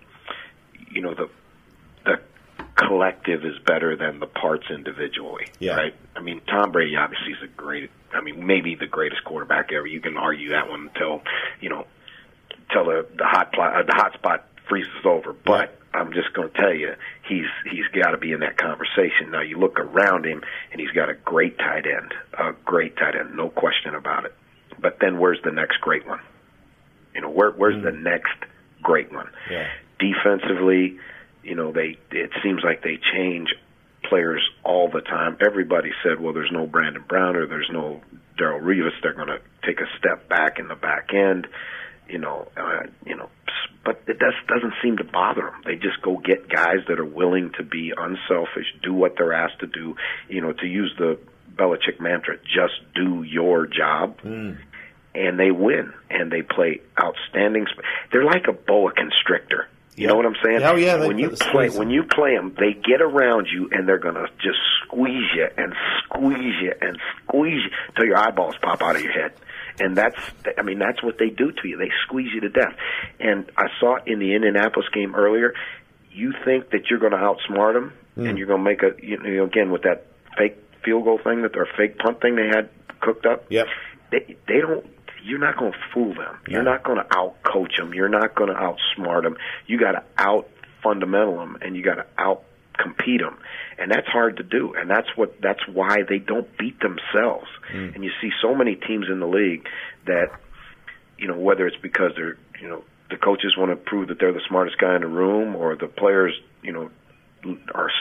collective is better than the parts individually, right? I mean, Tom Brady obviously is maybe the greatest quarterback ever. You can argue that one until the hot spot freezes over. But I'm just going to tell you, he's got to be in that conversation. Now, you look around him, and he's got a great tight end, no question about it. But then where's the next great one? Where's the next great one? Yeah. Defensively, it seems like they change players all the time. Everybody said, well, there's no Brandon Brown or there's no Darrelle Revis. They're going to take a step back in the back end, but it doesn't seem to bother them. They just go get guys that are willing to be unselfish, do what they're asked to do, to use the Belichick mantra, just do your job. And they win, and they play outstanding. They're like a boa constrictor. You know what I'm saying? Oh, yeah. When you play them, they get around you, and they're going to just squeeze you and squeeze you and squeeze you till your eyeballs pop out of your head. And that's what they do to you. They squeeze you to death. And I saw it in the Indianapolis game earlier. You think that you're going to outsmart them, and you're going to make again with that fake field goal thing, or fake punt thing they had cooked up. Yep. They don't. You're not going to fool them. Yeah. You're not going to out-coach them. You're not going to outsmart them. You got to out-fundamental them, and you got to out-compete them. And that's hard to do, and that's why they don't beat themselves. And you see so many teams in the league that, whether it's because they're, the coaches want to prove that they're the smartest guy in the room, or the players, are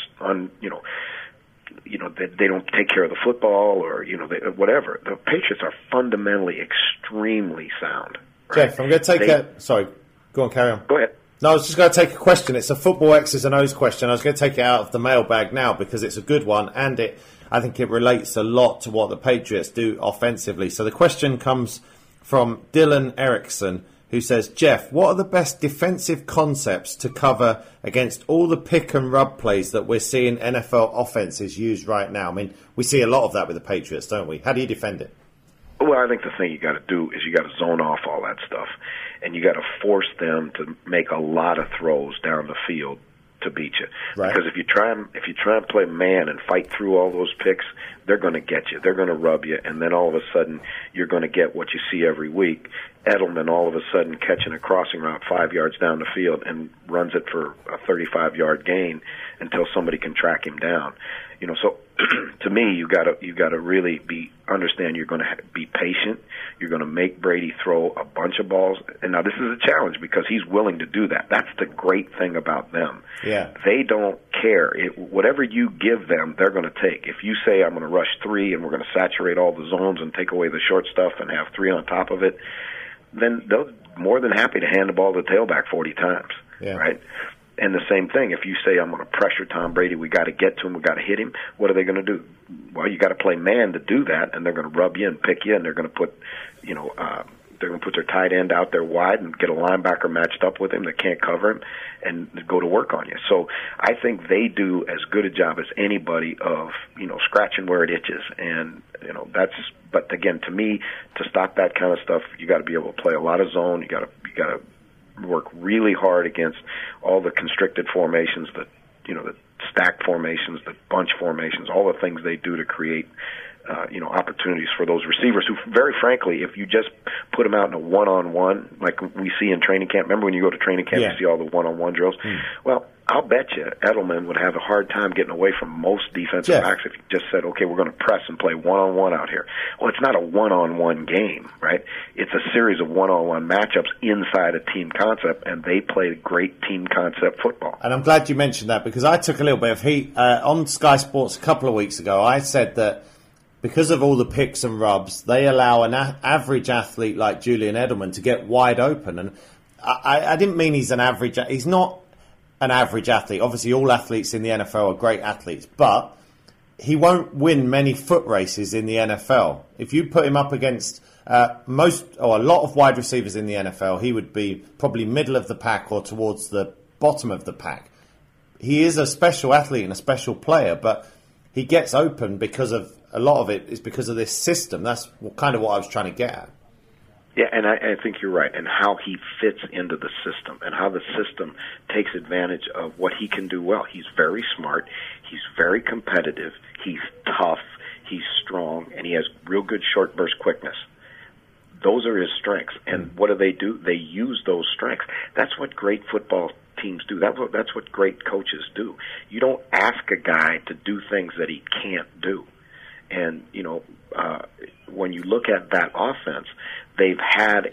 they don't take care of the football, or whatever. The Patriots are fundamentally extremely sound. Right? Jeff, I'm going to take sorry, go on, carry on. Go ahead. No, I was just going to take a question. It's a football X's and O's question. I was going to take it out of the mailbag now because it's a good one, and I think it relates a lot to what the Patriots do offensively. So the question comes from Dylan Erickson, who says, Jeff, what are the best defensive concepts to cover against all the pick and rub plays that we're seeing NFL offenses use right now? I mean, we see a lot of that with the Patriots, don't we? How do you defend it? Well, I think the thing you got to do is you got to zone off all that stuff, and you got to force them to make a lot of throws down the field to beat you. Right. Because if you try and play man and fight through all those picks, they're going to get you. They're going to rub you, and then all of a sudden you're going to get what you see every week. Edelman all of a sudden catching a crossing route 5 yards down the field and runs it for a 35-yard gain until somebody can track him down. So to me, you got to really understand you're going to be patient. You're going to make Brady throw a bunch of balls. And now this is a challenge because he's willing to do that. That's the great thing about them. Yeah. They don't care. Whatever you give them, they're going to take. If you say I'm going to rush 3 and we're going to saturate all the zones and take away the short stuff and have 3 on top of it, then they're more than happy to hand the ball to the tailback 40 times, right? And the same thing, if you say, I'm going to pressure Tom Brady, we got to get to him, we got to hit him, what are they going to do? Well, you got to play man to do that, and they're going to rub you and pick you, and they're going to put, they're going to put their tight end out there wide and get a linebacker matched up with him that can't cover him and go to work on you. So I think they do as good a job as anybody of, scratching where it itches. And, but again, to me, to stop that kind of stuff, you got to be able to play a lot of zone. You got to work really hard against all the constricted formations, the stack formations, the bunch formations, all the things they do to create opportunities for those receivers who, very frankly, if you just put them out in a one-on-one, like we see in training camp. Remember when you go to training camp, you see all the one-on-one drills? Well, I'll bet you Edelman would have a hard time getting away from most defensive backs if you just said, okay, we're going to press and play one-on-one out here. Well, it's not a one-on-one game, right? It's a series of one-on-one matchups inside a team concept, and they play great team concept football. And I'm glad you mentioned that because I took a little bit of heat on Sky Sports a couple of weeks ago. I said that because of all the picks and rubs, they allow an average athlete like Julian Edelman to get wide open. And I didn't mean he's an average. He's not an average athlete. Obviously, all athletes in the NFL are great athletes, but he won't win many foot races in the NFL. If you put him up against a lot of wide receivers in the NFL, he would be probably middle of the pack or towards the bottom of the pack. he is a special athlete and a special player, but he gets open because of a lot of it is because of this system. That's kind of what I was trying to get at. Yeah, and I think you're right, and how he fits into the system and how the system takes advantage of what he can do well. He's very smart. He's very competitive. He's tough. He's strong, and he has real good short burst quickness. Those are his strengths. And what do? They use those strengths. That's what great football teams do. That's what great coaches do. You don't ask a guy to do things that he can't do. And, when you look at that offense, they've had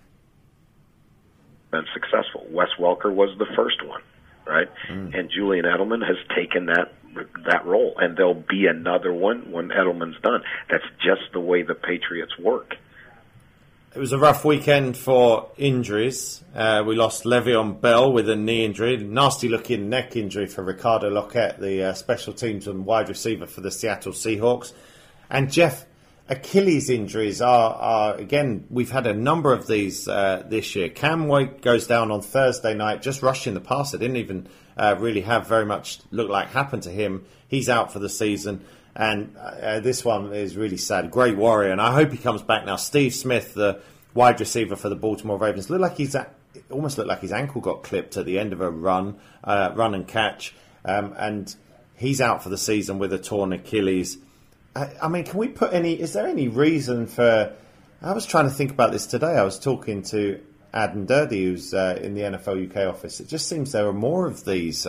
been successful. Wes Welker was the first one, right? And Julian Edelman has taken that role, and there'll be another one when Edelman's done. That's just the way the Patriots work. It was a rough weekend for injuries. We lost Le'Veon Bell with a knee injury, nasty-looking neck injury for Ricardo Lockette, the special teams and wide receiver for the Seattle Seahawks. And Jeff, Achilles injuries are again, we've had a number of these this year. Cam Wake goes down on Thursday night, just rushing the passer. Didn't even really have very much look like happened to him. He's out for the season. And this one is really sad. Great warrior, and I hope he comes back now. Steve Smith, the wide receiver for the Baltimore Ravens, almost looked like his ankle got clipped at the end of a run and catch, and he's out for the season with a torn Achilles. I mean, can we put is there any reason for... I was trying to think about this today. I was talking to Adam Durdy, who's in the NFL UK office. It just seems there are more of these.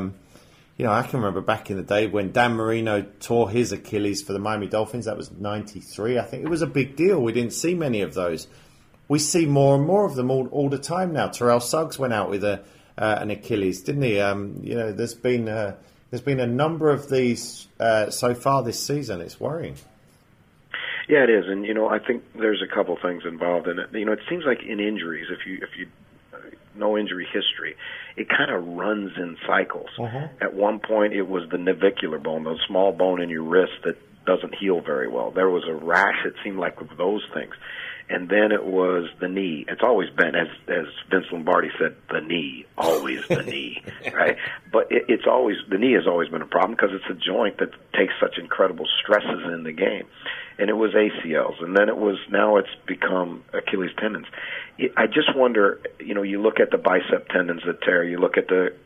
I can remember back in the day when Dan Marino tore his Achilles for the Miami Dolphins. That was 93. I think it was a big deal. We didn't see many of those. We see more and more of them all the time now. Terrell Suggs went out with an Achilles, didn't he? There's been a number of these so far this season. It's worrying. Yeah, it is, and I think there's a couple things involved in it. It seems like in injuries, if you know injury history, it kind of runs in cycles. At one point, it was the navicular bone, the small bone in your wrist that doesn't heal very well. There was a rash, it seemed like, with those things. And then it was the knee. It's always been, as Vince Lombardi said, the knee, always the knee, right? But the knee has always been a problem because it's a joint that takes such incredible stresses in the game. And it was ACLs, and then now it's become Achilles tendons. I just wonder, you look at the bicep tendons that tear, you look at the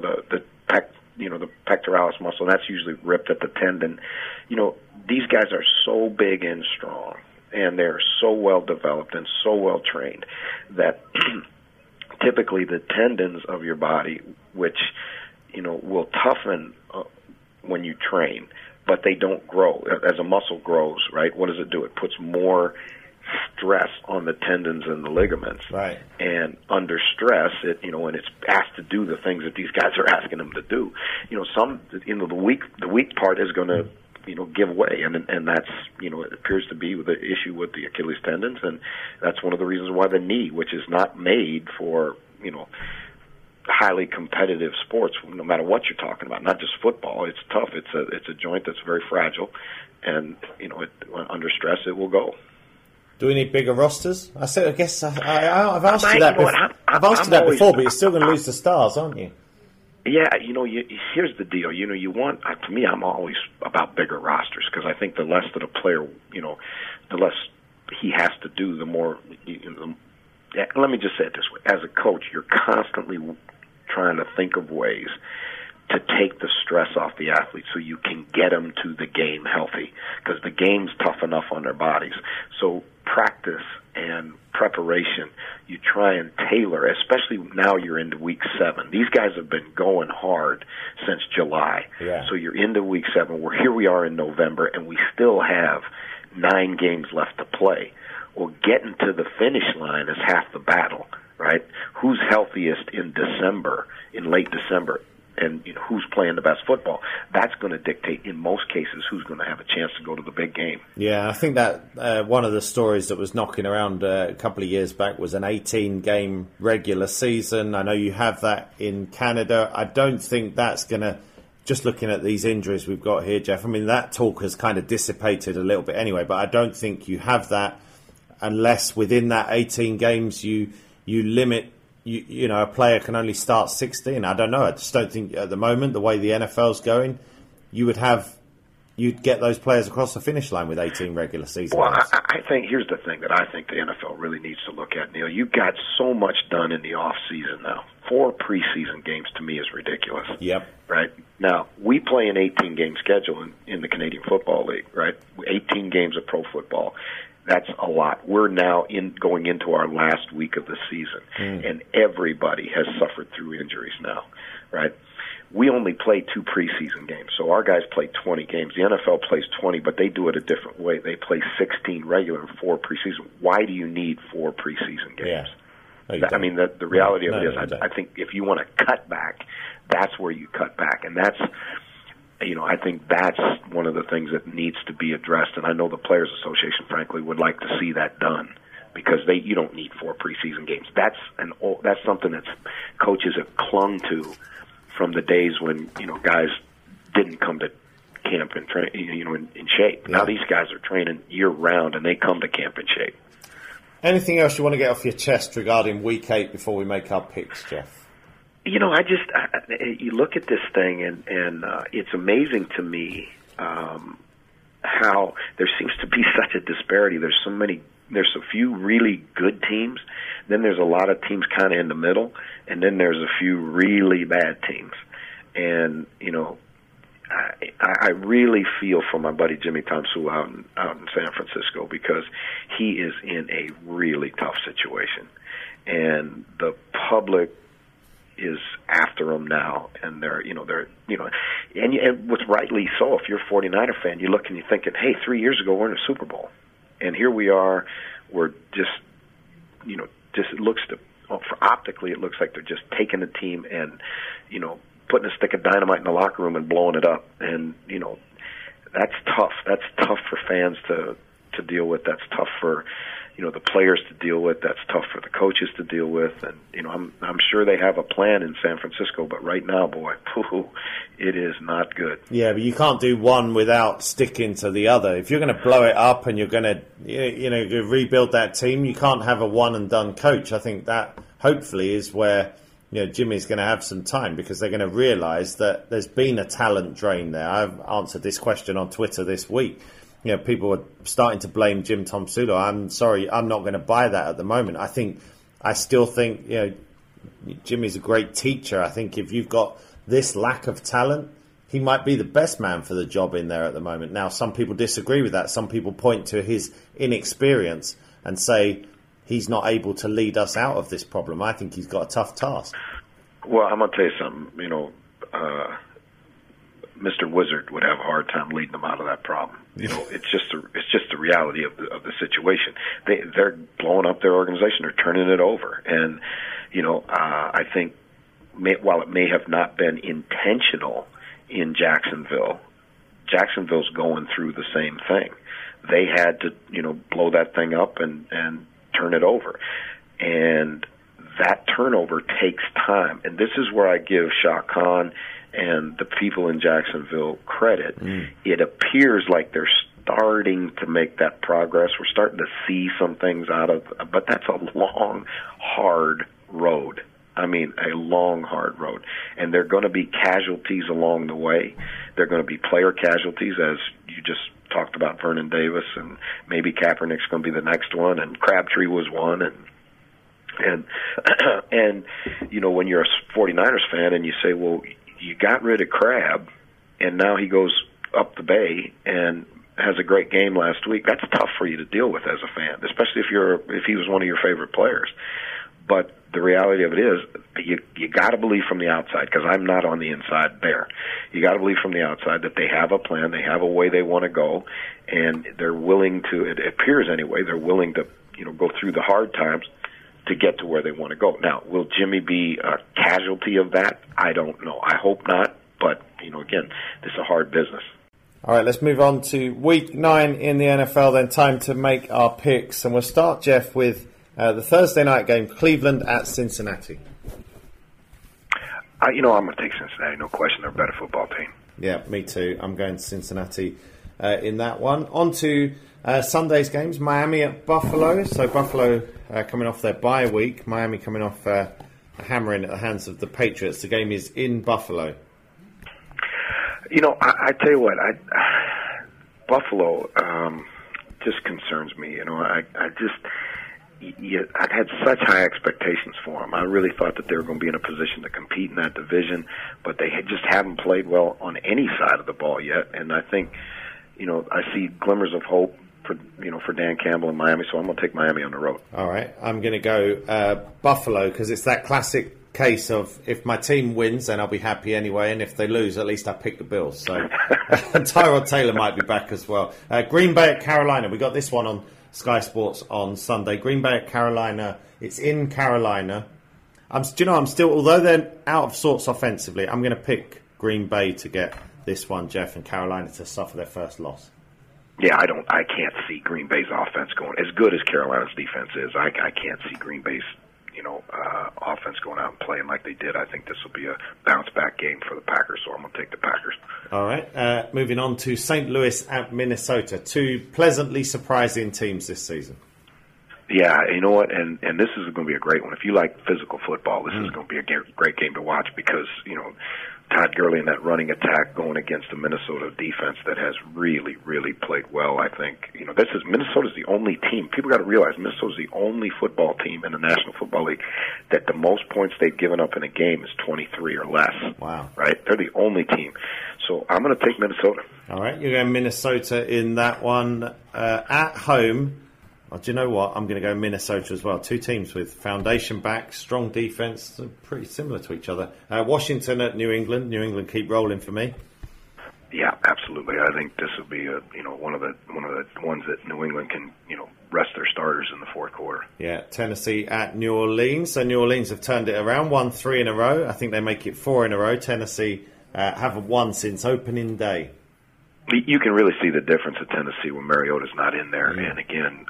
pectoralis muscle, and that's usually ripped at the tendon. These guys are so big and strong, and they're so well developed and so well trained that typically the tendons of your body, which will toughen when you train, but they don't grow. As a muscle grows, right, what does it do? It puts more stress on the tendons and the ligaments. Right. And under stress, when it's asked to do the things that these guys are asking them to do, the weak part is going to, give way. And that's, it appears to be the issue with the Achilles tendons. And that's one of the reasons why the knee, which is not made for, highly competitive sports, no matter what you're talking about, not just football. It's tough. It's a joint that's very fragile, and under stress it will go. Do we need bigger rosters? I've asked you that before. I've asked you that before, but you're still going to lose the stars, aren't you? Yeah, here's the deal. You want, to me, I'm always about bigger rosters because I think the less that a player, the less he has to do, the more. Let me just say it this way: as a coach, you're constantly trying to think of ways to take the stress off the athlete so you can get them to the game healthy, because the game's tough enough on their bodies. So practice and preparation, you try and tailor, especially now you're into week 7. These guys have been going hard since July. Yeah. So you're into week 7. Here we are in November, and we still have 9 games left to play. Well, getting to the finish line is half the battle, right? Who's healthiest in late December, and who's playing the best football? That's going to dictate, in most cases, who's going to have a chance to go to the big game. Yeah, I think that one of the stories that was knocking around a couple of years back was an 18-game regular season. I know you have that in Canada. I don't think that's going to... Just looking at these injuries we've got here, Jeff, I mean, that talk has kind of dissipated a little bit anyway, but I don't think you have that unless within that 18 games you limit a player can only start 16. I don't know. I just don't think at the moment, the way the NFL's going, you'd get those players across the finish line with 18 regular season games. Well, I think here's the thing that I think the NFL really needs to look at, Neil. You've got so much done in the off season now. 4 preseason games to me is ridiculous. Yep. Right? Now, we play an 18-game schedule in the Canadian Football League, right? 18 games of pro football. That's a lot. We're now going into our last week of the season, and everybody has suffered through injuries now, right? We only play 2 preseason games, so our guys play 20 games. The NFL plays 20, but they do it a different way. They play 16 regular and 4 preseason. Why do you need 4 preseason games? Yeah. No, I mean, the reality of it is, I think if you want to cut back, that's where you cut back, and that's, I think that's one of the things that needs to be addressed. And I know the Players Association, frankly, would like to see that done, because you don't need 4 preseason games. That's something that coaches have clung to from the days when guys didn't come to camp and train, in shape. Yeah. Now these guys are training year round, and they come to camp in shape. Anything else you want to get off your chest regarding Week 8 before we make our picks, Jeff? You look at this thing, and it's amazing to me how there seems to be such a disparity. There's a few really good teams, then there's a lot of teams kind of in the middle, and then there's a few really bad teams. And I really feel for my buddy Jimmy Tomsula out in San Francisco, because he is in a really tough situation, and the public is after him now, and and what's rightly so. If you're a 49er fan, you look and you're thinking, hey, 3 years ago we're in a Super Bowl, and here we are. We're just it looks optically it looks like they're just taking the team and putting a stick of dynamite in the locker room and blowing it up, and that's tough. That's tough for fans to deal with. That's tough for the players to deal with. That's tough for the coaches to deal with. And I'm sure they have a plan in San Francisco, but right now, boy, it is not good. Yeah, but you can't do one without sticking to the other. If you're going to blow it up and you're going to rebuild that team, you can't have a one and done coach. I think that hopefully is where Jimmy's going to have some time, because they're going to realise that there's been a talent drain there. I've answered this question on Twitter this week. People are starting to blame Jim Tomsula. I'm sorry, I'm not going to buy that at the moment. I still think, Jimmy's a great teacher. I think if you've got this lack of talent, he might be the best man for the job in there at the moment. Now, some people disagree with that. Some people point to his inexperience and say he's not able to lead us out of this problem. I think he's got a tough task. Well, I'm going to tell you something. Mr. Wizard would have a hard time leading them out of that problem. It's just the reality of the situation. They're blowing up their organization. They're turning it over, and I think while it may have not been intentional in Jacksonville's going through the same thing. They had to blow that thing up and turn it over, and that turnover takes time. And this is where I give Shaq Khan and the people in Jacksonville credit. It appears like they're starting to make that progress. We're starting to see some things but that's a long, hard road. I mean, a long, hard road. And there are going to be casualties along the way. There are going to be player casualties, as you just talked about, Vernon Davis, and maybe Kaepernick's going to be the next one, and Crabtree was one, and when you're a 49ers fan and you say, well, you got rid of Crab, and now he goes up the bay and has a great game last week. That's tough for you to deal with as a fan, especially if he was one of your favorite players. But the reality of it is, you got to believe from the outside, because I'm not on the inside there. You got to believe from the outside that they have a plan, they have a way they want to go, and they're willing to. It appears anyway, they're willing to go through the hard times to get to where they want to go. Now, will Jimmy be a casualty of that? I don't know. I hope not. But, again, this is a hard business. All right, let's move on to Week 9 in the NFL, then time to make our picks. And we'll start, Jeff, with the Thursday night game, Cleveland at Cincinnati. I'm going to take Cincinnati, no question. They're a better football team. Yeah, me too. I'm going to Cincinnati in that one. On to Sunday's games, Miami at Buffalo. So Buffalo coming off their bye week, Miami coming off hammering at the hands of the Patriots. The game is in Buffalo. I tell you what, Buffalo just concerns me. I'd had such high expectations for them. I really thought that they were going to be in a position to compete in that division, but they just haven't played well on any side of the ball yet. And I think, I see glimmers of hope for Dan Campbell in Miami, so I'm going to take Miami on the road. All right, I'm going to go Buffalo because it's that classic case of if my team wins, then I'll be happy anyway, and if they lose, at least I pick the Bills. So Tyrod Taylor might be back as well. Green Bay at Carolina. We got this one on Sky Sports on Sunday. Green Bay at Carolina. It's in Carolina. I'm still, although they're out of sorts offensively, I'm going to pick Green Bay to get this one, Jeff, and Carolina to suffer their first loss. Yeah, I can't see Green Bay's offense going as good as Carolina's defense is. I can't see Green Bay's offense going out and playing like they did. I think this will be a bounce back game for the Packers, so I'm going to take the Packers. All right, moving on to St. Louis at Minnesota. Two pleasantly surprising teams this season. Yeah, you know what, and this is going to be a great one. If you like physical football, this is going to be a great game to watch because, Todd Gurley in that running attack going against the Minnesota defense that has really, really played well, I think. Minnesota's the only team. People got to realize Minnesota's the only football team in the National Football League that the most points they've given up in a game is 23 or less. Wow. Right? They're the only team. So I'm going to take Minnesota. All right, you're going Minnesota in that one. At home, well, do you know what? I'm going to go Minnesota as well. Two teams with foundation back, strong defense, pretty similar to each other. Washington at New England. New England keep rolling for me. Yeah, absolutely. I think this will be one of the ones that New England can rest their starters in the fourth quarter. Yeah, Tennessee at New Orleans. So New Orleans have turned it around, won 3 in a row. I think they make it 4 in a row. Tennessee haven't won since opening day. You can really see the difference at Tennessee when Mariota's not in there. And again,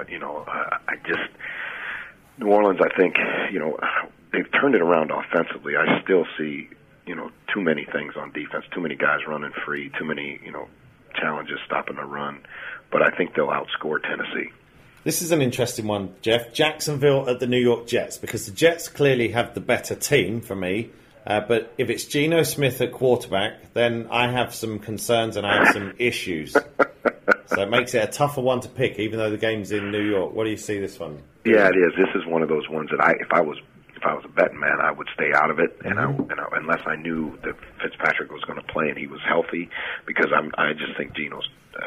New Orleans, I think, they've turned it around offensively. I still see, too many things on defense, too many guys running free, too many, challenges stopping the run. But I think they'll outscore Tennessee. This is an interesting one, Jeff. Jacksonville at the New York Jets, because the Jets clearly have the better team for me. But if it's Geno Smith at quarterback, then I have some concerns and I have some issues. So it makes it a tougher one to pick, even though the game's in New York. What do you see this one? Yeah, it is. This is one of those ones that if I was a betting man, I would stay out of it, and unless I knew that Fitzpatrick was going to play and he was healthy, because I just think Geno's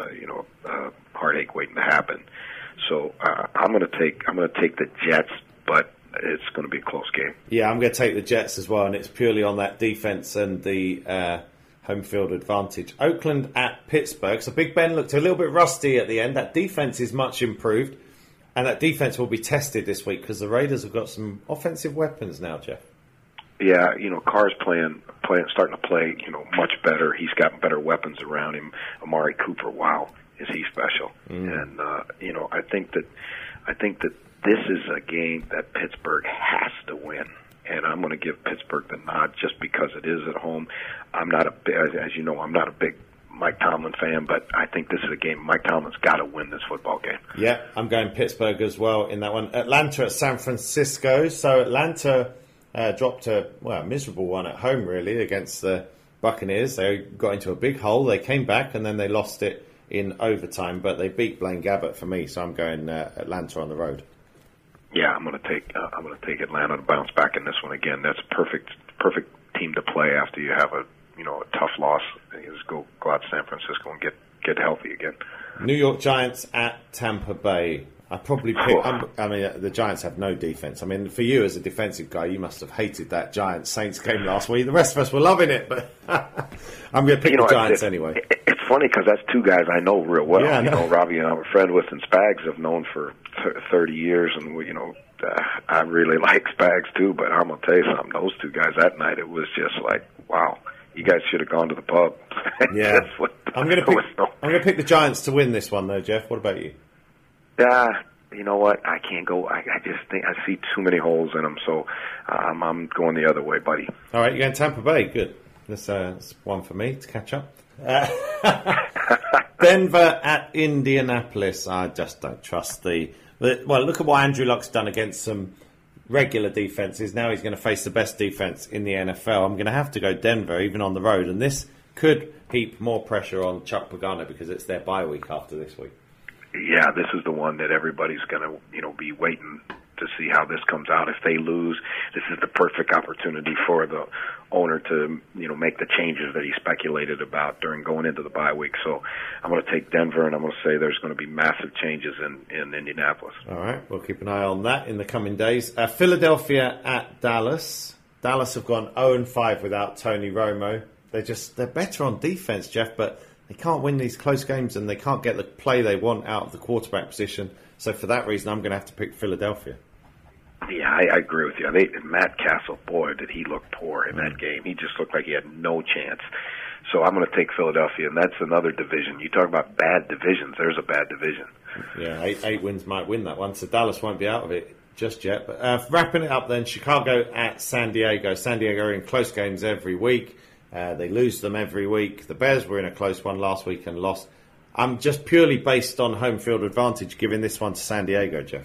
heartache waiting to happen. So I'm going to take the Jets, but it's going to be a close game. Yeah, I'm going to take the Jets as well, and it's purely on that defense and the home field advantage. Oakland at Pittsburgh. So Big Ben looked a little bit rusty at the end. That defense is much improved, and that defense will be tested this week because the Raiders have got some offensive weapons now, Jeff. Yeah, Carr's starting to play, much better. He's got better weapons around him. Amari Cooper, wow, is he special? And I think that this is a game that Pittsburgh has to win, and I'm going to give Pittsburgh the nod just because it is at home. I'm not a big Mike Tomlin fan, but I think this is a game Mike Tomlin's got to win this football game. Yeah, I'm going Pittsburgh as well in that one. Atlanta at San Francisco. So Atlanta dropped a miserable one at home, really, against the Buccaneers. They got into a big hole. They came back, and then they lost it in overtime, but they beat Blaine Gabbert for me, so I'm going Atlanta on the road. Yeah, I'm going to take Atlanta to bounce back in this one again. That's a perfect team to play after you have a tough loss. You just go out to San Francisco and get healthy again. New York Giants at Tampa Bay. I probably pick. The Giants have no defense. I mean, for you as a defensive guy, you must have hated that Giants Saints game last week. The rest of us were loving it, but I'm going to pick the Giants anyway. It's funny because that's two guys I know real well. Yeah, Robbie and I'm a friend with, and Spags have known for 30 years, and I really like Spags too. But I'm going to tell you something. Those two guys that night, it was just like, wow. You guys should have gone to the pub. Yeah, I'm going to pick the Giants to win this one, though, Jeff. What about you? You know what? I can't go. I just think I see too many holes in them, so I'm going the other way, buddy. All right, you're going Tampa Bay. Good. That's one for me to catch up. Denver at Indianapolis. I just don't trust well, look at what Andrew Luck's done against some regular defenses. Now he's going to face the best defense in the NFL. I'm going to have to go Denver, even on the road. And this could heap more pressure on Chuck Pagano because it's their bye week after this week. Yeah, this is the one that everybody's going to, be waiting to see how this comes out. If they lose, this is the perfect opportunity for the owner to, make the changes that he speculated about during going into the bye week. So I'm going to take Denver, and I'm going to say there's going to be massive changes in Indianapolis. All right, we'll keep an eye on that in the coming days. Philadelphia at Dallas. Dallas have gone 0-5 without Tony Romo. They're better on defense, Jeff, but they can't win these close games and they can't get the play they want out of the quarterback position. So for that reason, I'm going to have to pick Philadelphia. Yeah, I agree with you. Matt Castle, boy, did he look poor in that game. He just looked like he had no chance. So I'm going to take Philadelphia, and that's another division. You talk about bad divisions. There's a bad division. Yeah, eight wins might win that one, so Dallas won't be out of it just yet. But wrapping it up then, Chicago at San Diego. San Diego are in close games every week. They lose them every week. The Bears were in a close one last week and lost. I'm just purely based on home field advantage giving this one to San Diego, Jeff.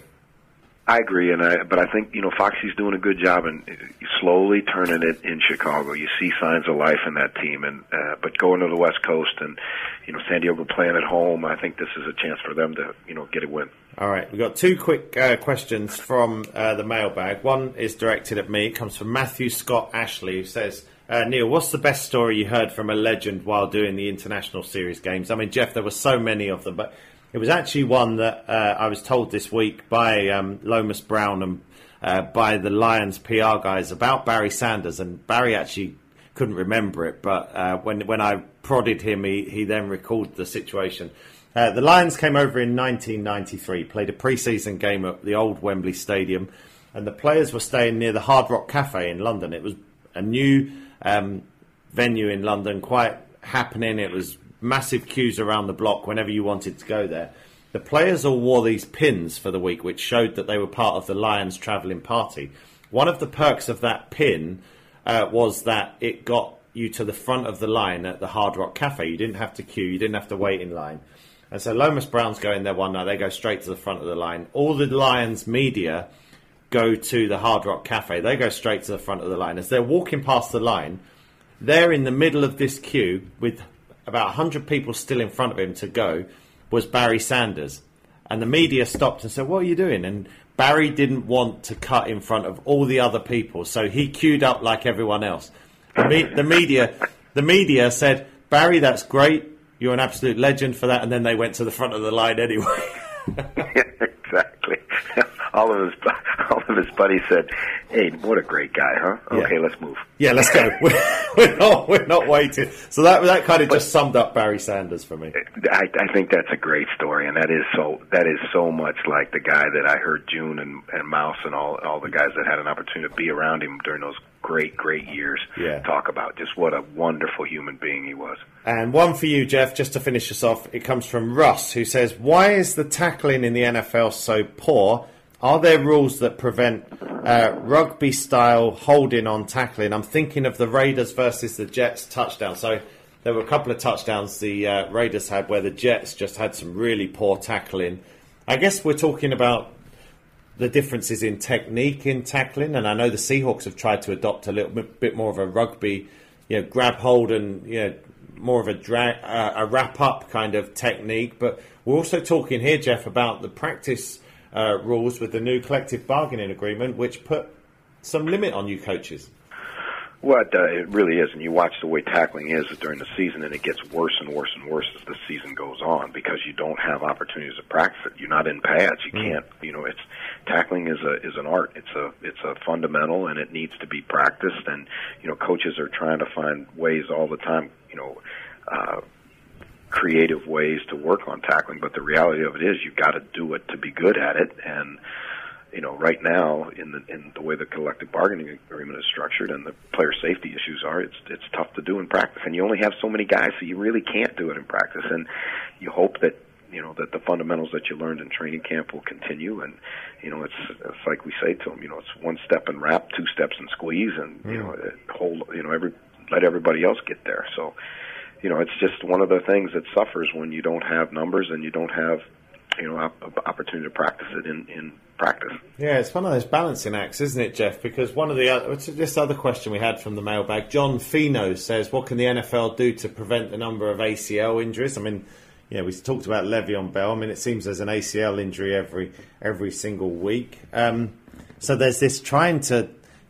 I agree, but I think Foxy's doing a good job in slowly turning it in Chicago. You see signs of life in that team, and but going to the West Coast and San Diego playing at home, I think this is a chance for them to get a win. All right, we've got two quick questions from the mailbag. One is directed at me. It comes from Matthew Scott Ashley, who says, Neil, what's the best story you heard from a legend while doing the International Series games? I mean, Jeff, there were so many of them, but it was actually one that I was told this week by Lomas Brown and by the Lions PR guys about Barry Sanders. And Barry actually couldn't remember it, but when I prodded him, he then recalled the situation. The Lions came over in 1993, played a pre-season game at the old Wembley Stadium, and the players were staying near the Hard Rock Cafe in London. It was a new venue in London, quite happening. It was massive queues around the block whenever you wanted to go there. The players all wore these pins for the week, which showed that they were part of the Lions travelling party. One of the perks of that pin was that it got you to the front of the line at the Hard Rock Cafe. You didn't have to queue, you didn't have to wait in line. And so Lomas Brown's going there one night, they go straight to the front of the line. All the Lions media go to the Hard Rock Cafe, they go straight to the front of the line. As they're walking past the line, they're in the middle of this queue with about 100 people still in front of him to go, was Barry Sanders. And the media stopped and said, what are you doing? And Barry didn't want to cut in front of all the other people, so he queued up like everyone else. The media said, Barry, that's great, you're an absolute legend for that, and then they went to the front of the line anyway. Exactly. All of his buddies said, hey, what a great guy, huh? Okay, let's move. Yeah, let's go. We're not waiting. So that kind of just summed up Barry Sanders for me. I think that's a great story, and that is so much like the guy that I heard June and Mouse and all the guys that had an opportunity to be around him during those great years talk about just what a wonderful human being he was. And one for you, Jeff, just to finish us off. It comes from Russ, who says, why is the tackling in the NFL so poor? Are there rules that prevent rugby-style holding on tackling? I'm thinking of the Raiders versus the Jets touchdown. So there were a couple of touchdowns the Raiders had where the Jets just had some really poor tackling. I guess we're talking about the differences in technique in tackling, and I know the Seahawks have tried to adopt a little bit more of a rugby, grab hold and more of a wrap-up kind of technique. But we're also talking here, Jeff, about the practice rules with the new collective bargaining agreement, which put some limit on you coaches. Well, it really is, and you watch the way tackling is during the season, and it gets worse and worse and worse as the season goes on because you don't have opportunities to practice it. You're not in pads. You can't. It's tackling is an art. It's a fundamental, and it needs to be practiced. And coaches are trying to find ways all the time. Creative ways to work on tackling, but the reality of it is you've got to do it to be good at it. And right now in the way the collective bargaining agreement is structured and the player safety issues are, it's tough to do in practice, and you only have so many guys, so you really can't do it in practice. And you hope that that the fundamentals that you learned in training camp will continue. And it's like we say to them, it's one step and wrap, two steps and squeeze, and let everybody else get there. So it's just one of the things that suffers when you don't have numbers and you don't have opportunity to practice it in practice. Yeah, it's one of those balancing acts, isn't it, Jeff? Because one of this other question we had from the mailbag, John Fino says, what can the NFL do to prevent the number of ACL injuries? I mean, we talked about Le'Veon Bell. I mean, it seems there's an ACL injury every single week. So there's this trying to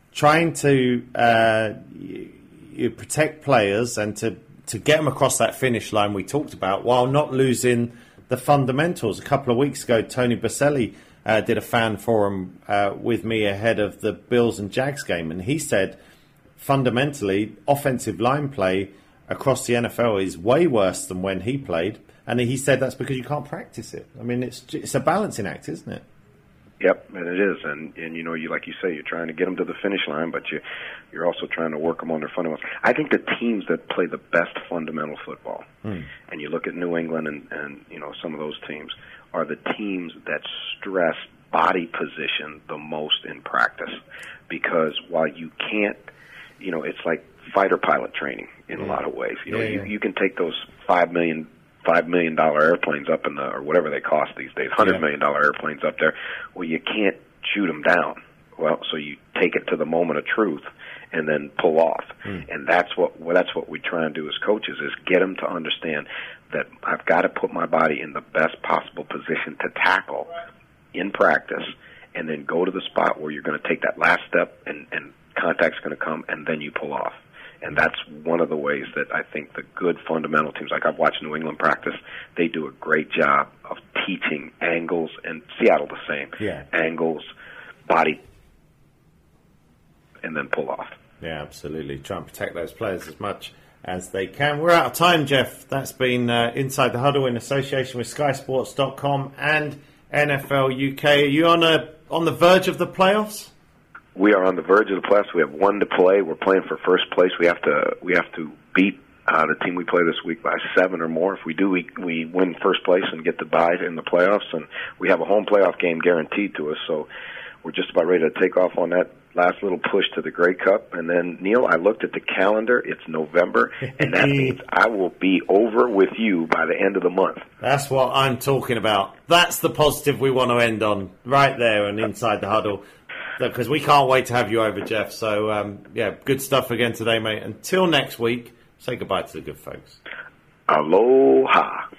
protect players and to get them across that finish line we talked about while not losing the fundamentals. A couple of weeks ago, Tony Baselli did a fan forum with me ahead of the Bills and Jags game, and he said fundamentally offensive line play across the NFL is way worse than when he played, and he said that's because you can't practice it. I mean, it's a balancing act, isn't it? Yep, and it is, and you like you say, you're trying to get them to the finish line, but you're also trying to work them on their fundamentals. I think the teams that play the best fundamental football, and you look at New England and some of those teams, are the teams that stress body position the most in practice, because while you can't, it's like fighter pilot training in a lot of ways. You can take those $5 million airplanes up or whatever they cost these days, $100 million airplanes up there. Well, you can't shoot them down. Well, so you take it to the moment of truth and then pull off. And that's what we try and do as coaches, is get them to understand that I've got to put my body in the best possible position to tackle in practice, and then go to the spot where you're going to take that last step and contact's going to come, and then you pull off. And that's one of the ways that I think the good fundamental teams, like I've watched New England practice, they do a great job of teaching angles, and Seattle the same. Yeah. Angles, body, and then pull off. Yeah, absolutely. Try and protect those players as much as they can. We're out of time, Jeff. That's been Inside the Huddle in association with SkySports.com and NFL UK. Are you on the verge of the playoffs? We are on the verge of the playoffs. We have one to play. We're playing for first place. We have to beat the team we play this week by 7 or more. If we do, we win first place and get the bye in the playoffs. And we have a home playoff game guaranteed to us. So we're just about ready to take off on that last little push to the Grey Cup. And then, Neil, I looked at the calendar. It's November, and that means I will be over with you by the end of the month. That's what I'm talking about. That's the positive we want to end on right there and Inside the Huddle. Because we can't wait to have you over, Jeff. So, good stuff again today, mate. Until next week, say goodbye to the good folks. Aloha.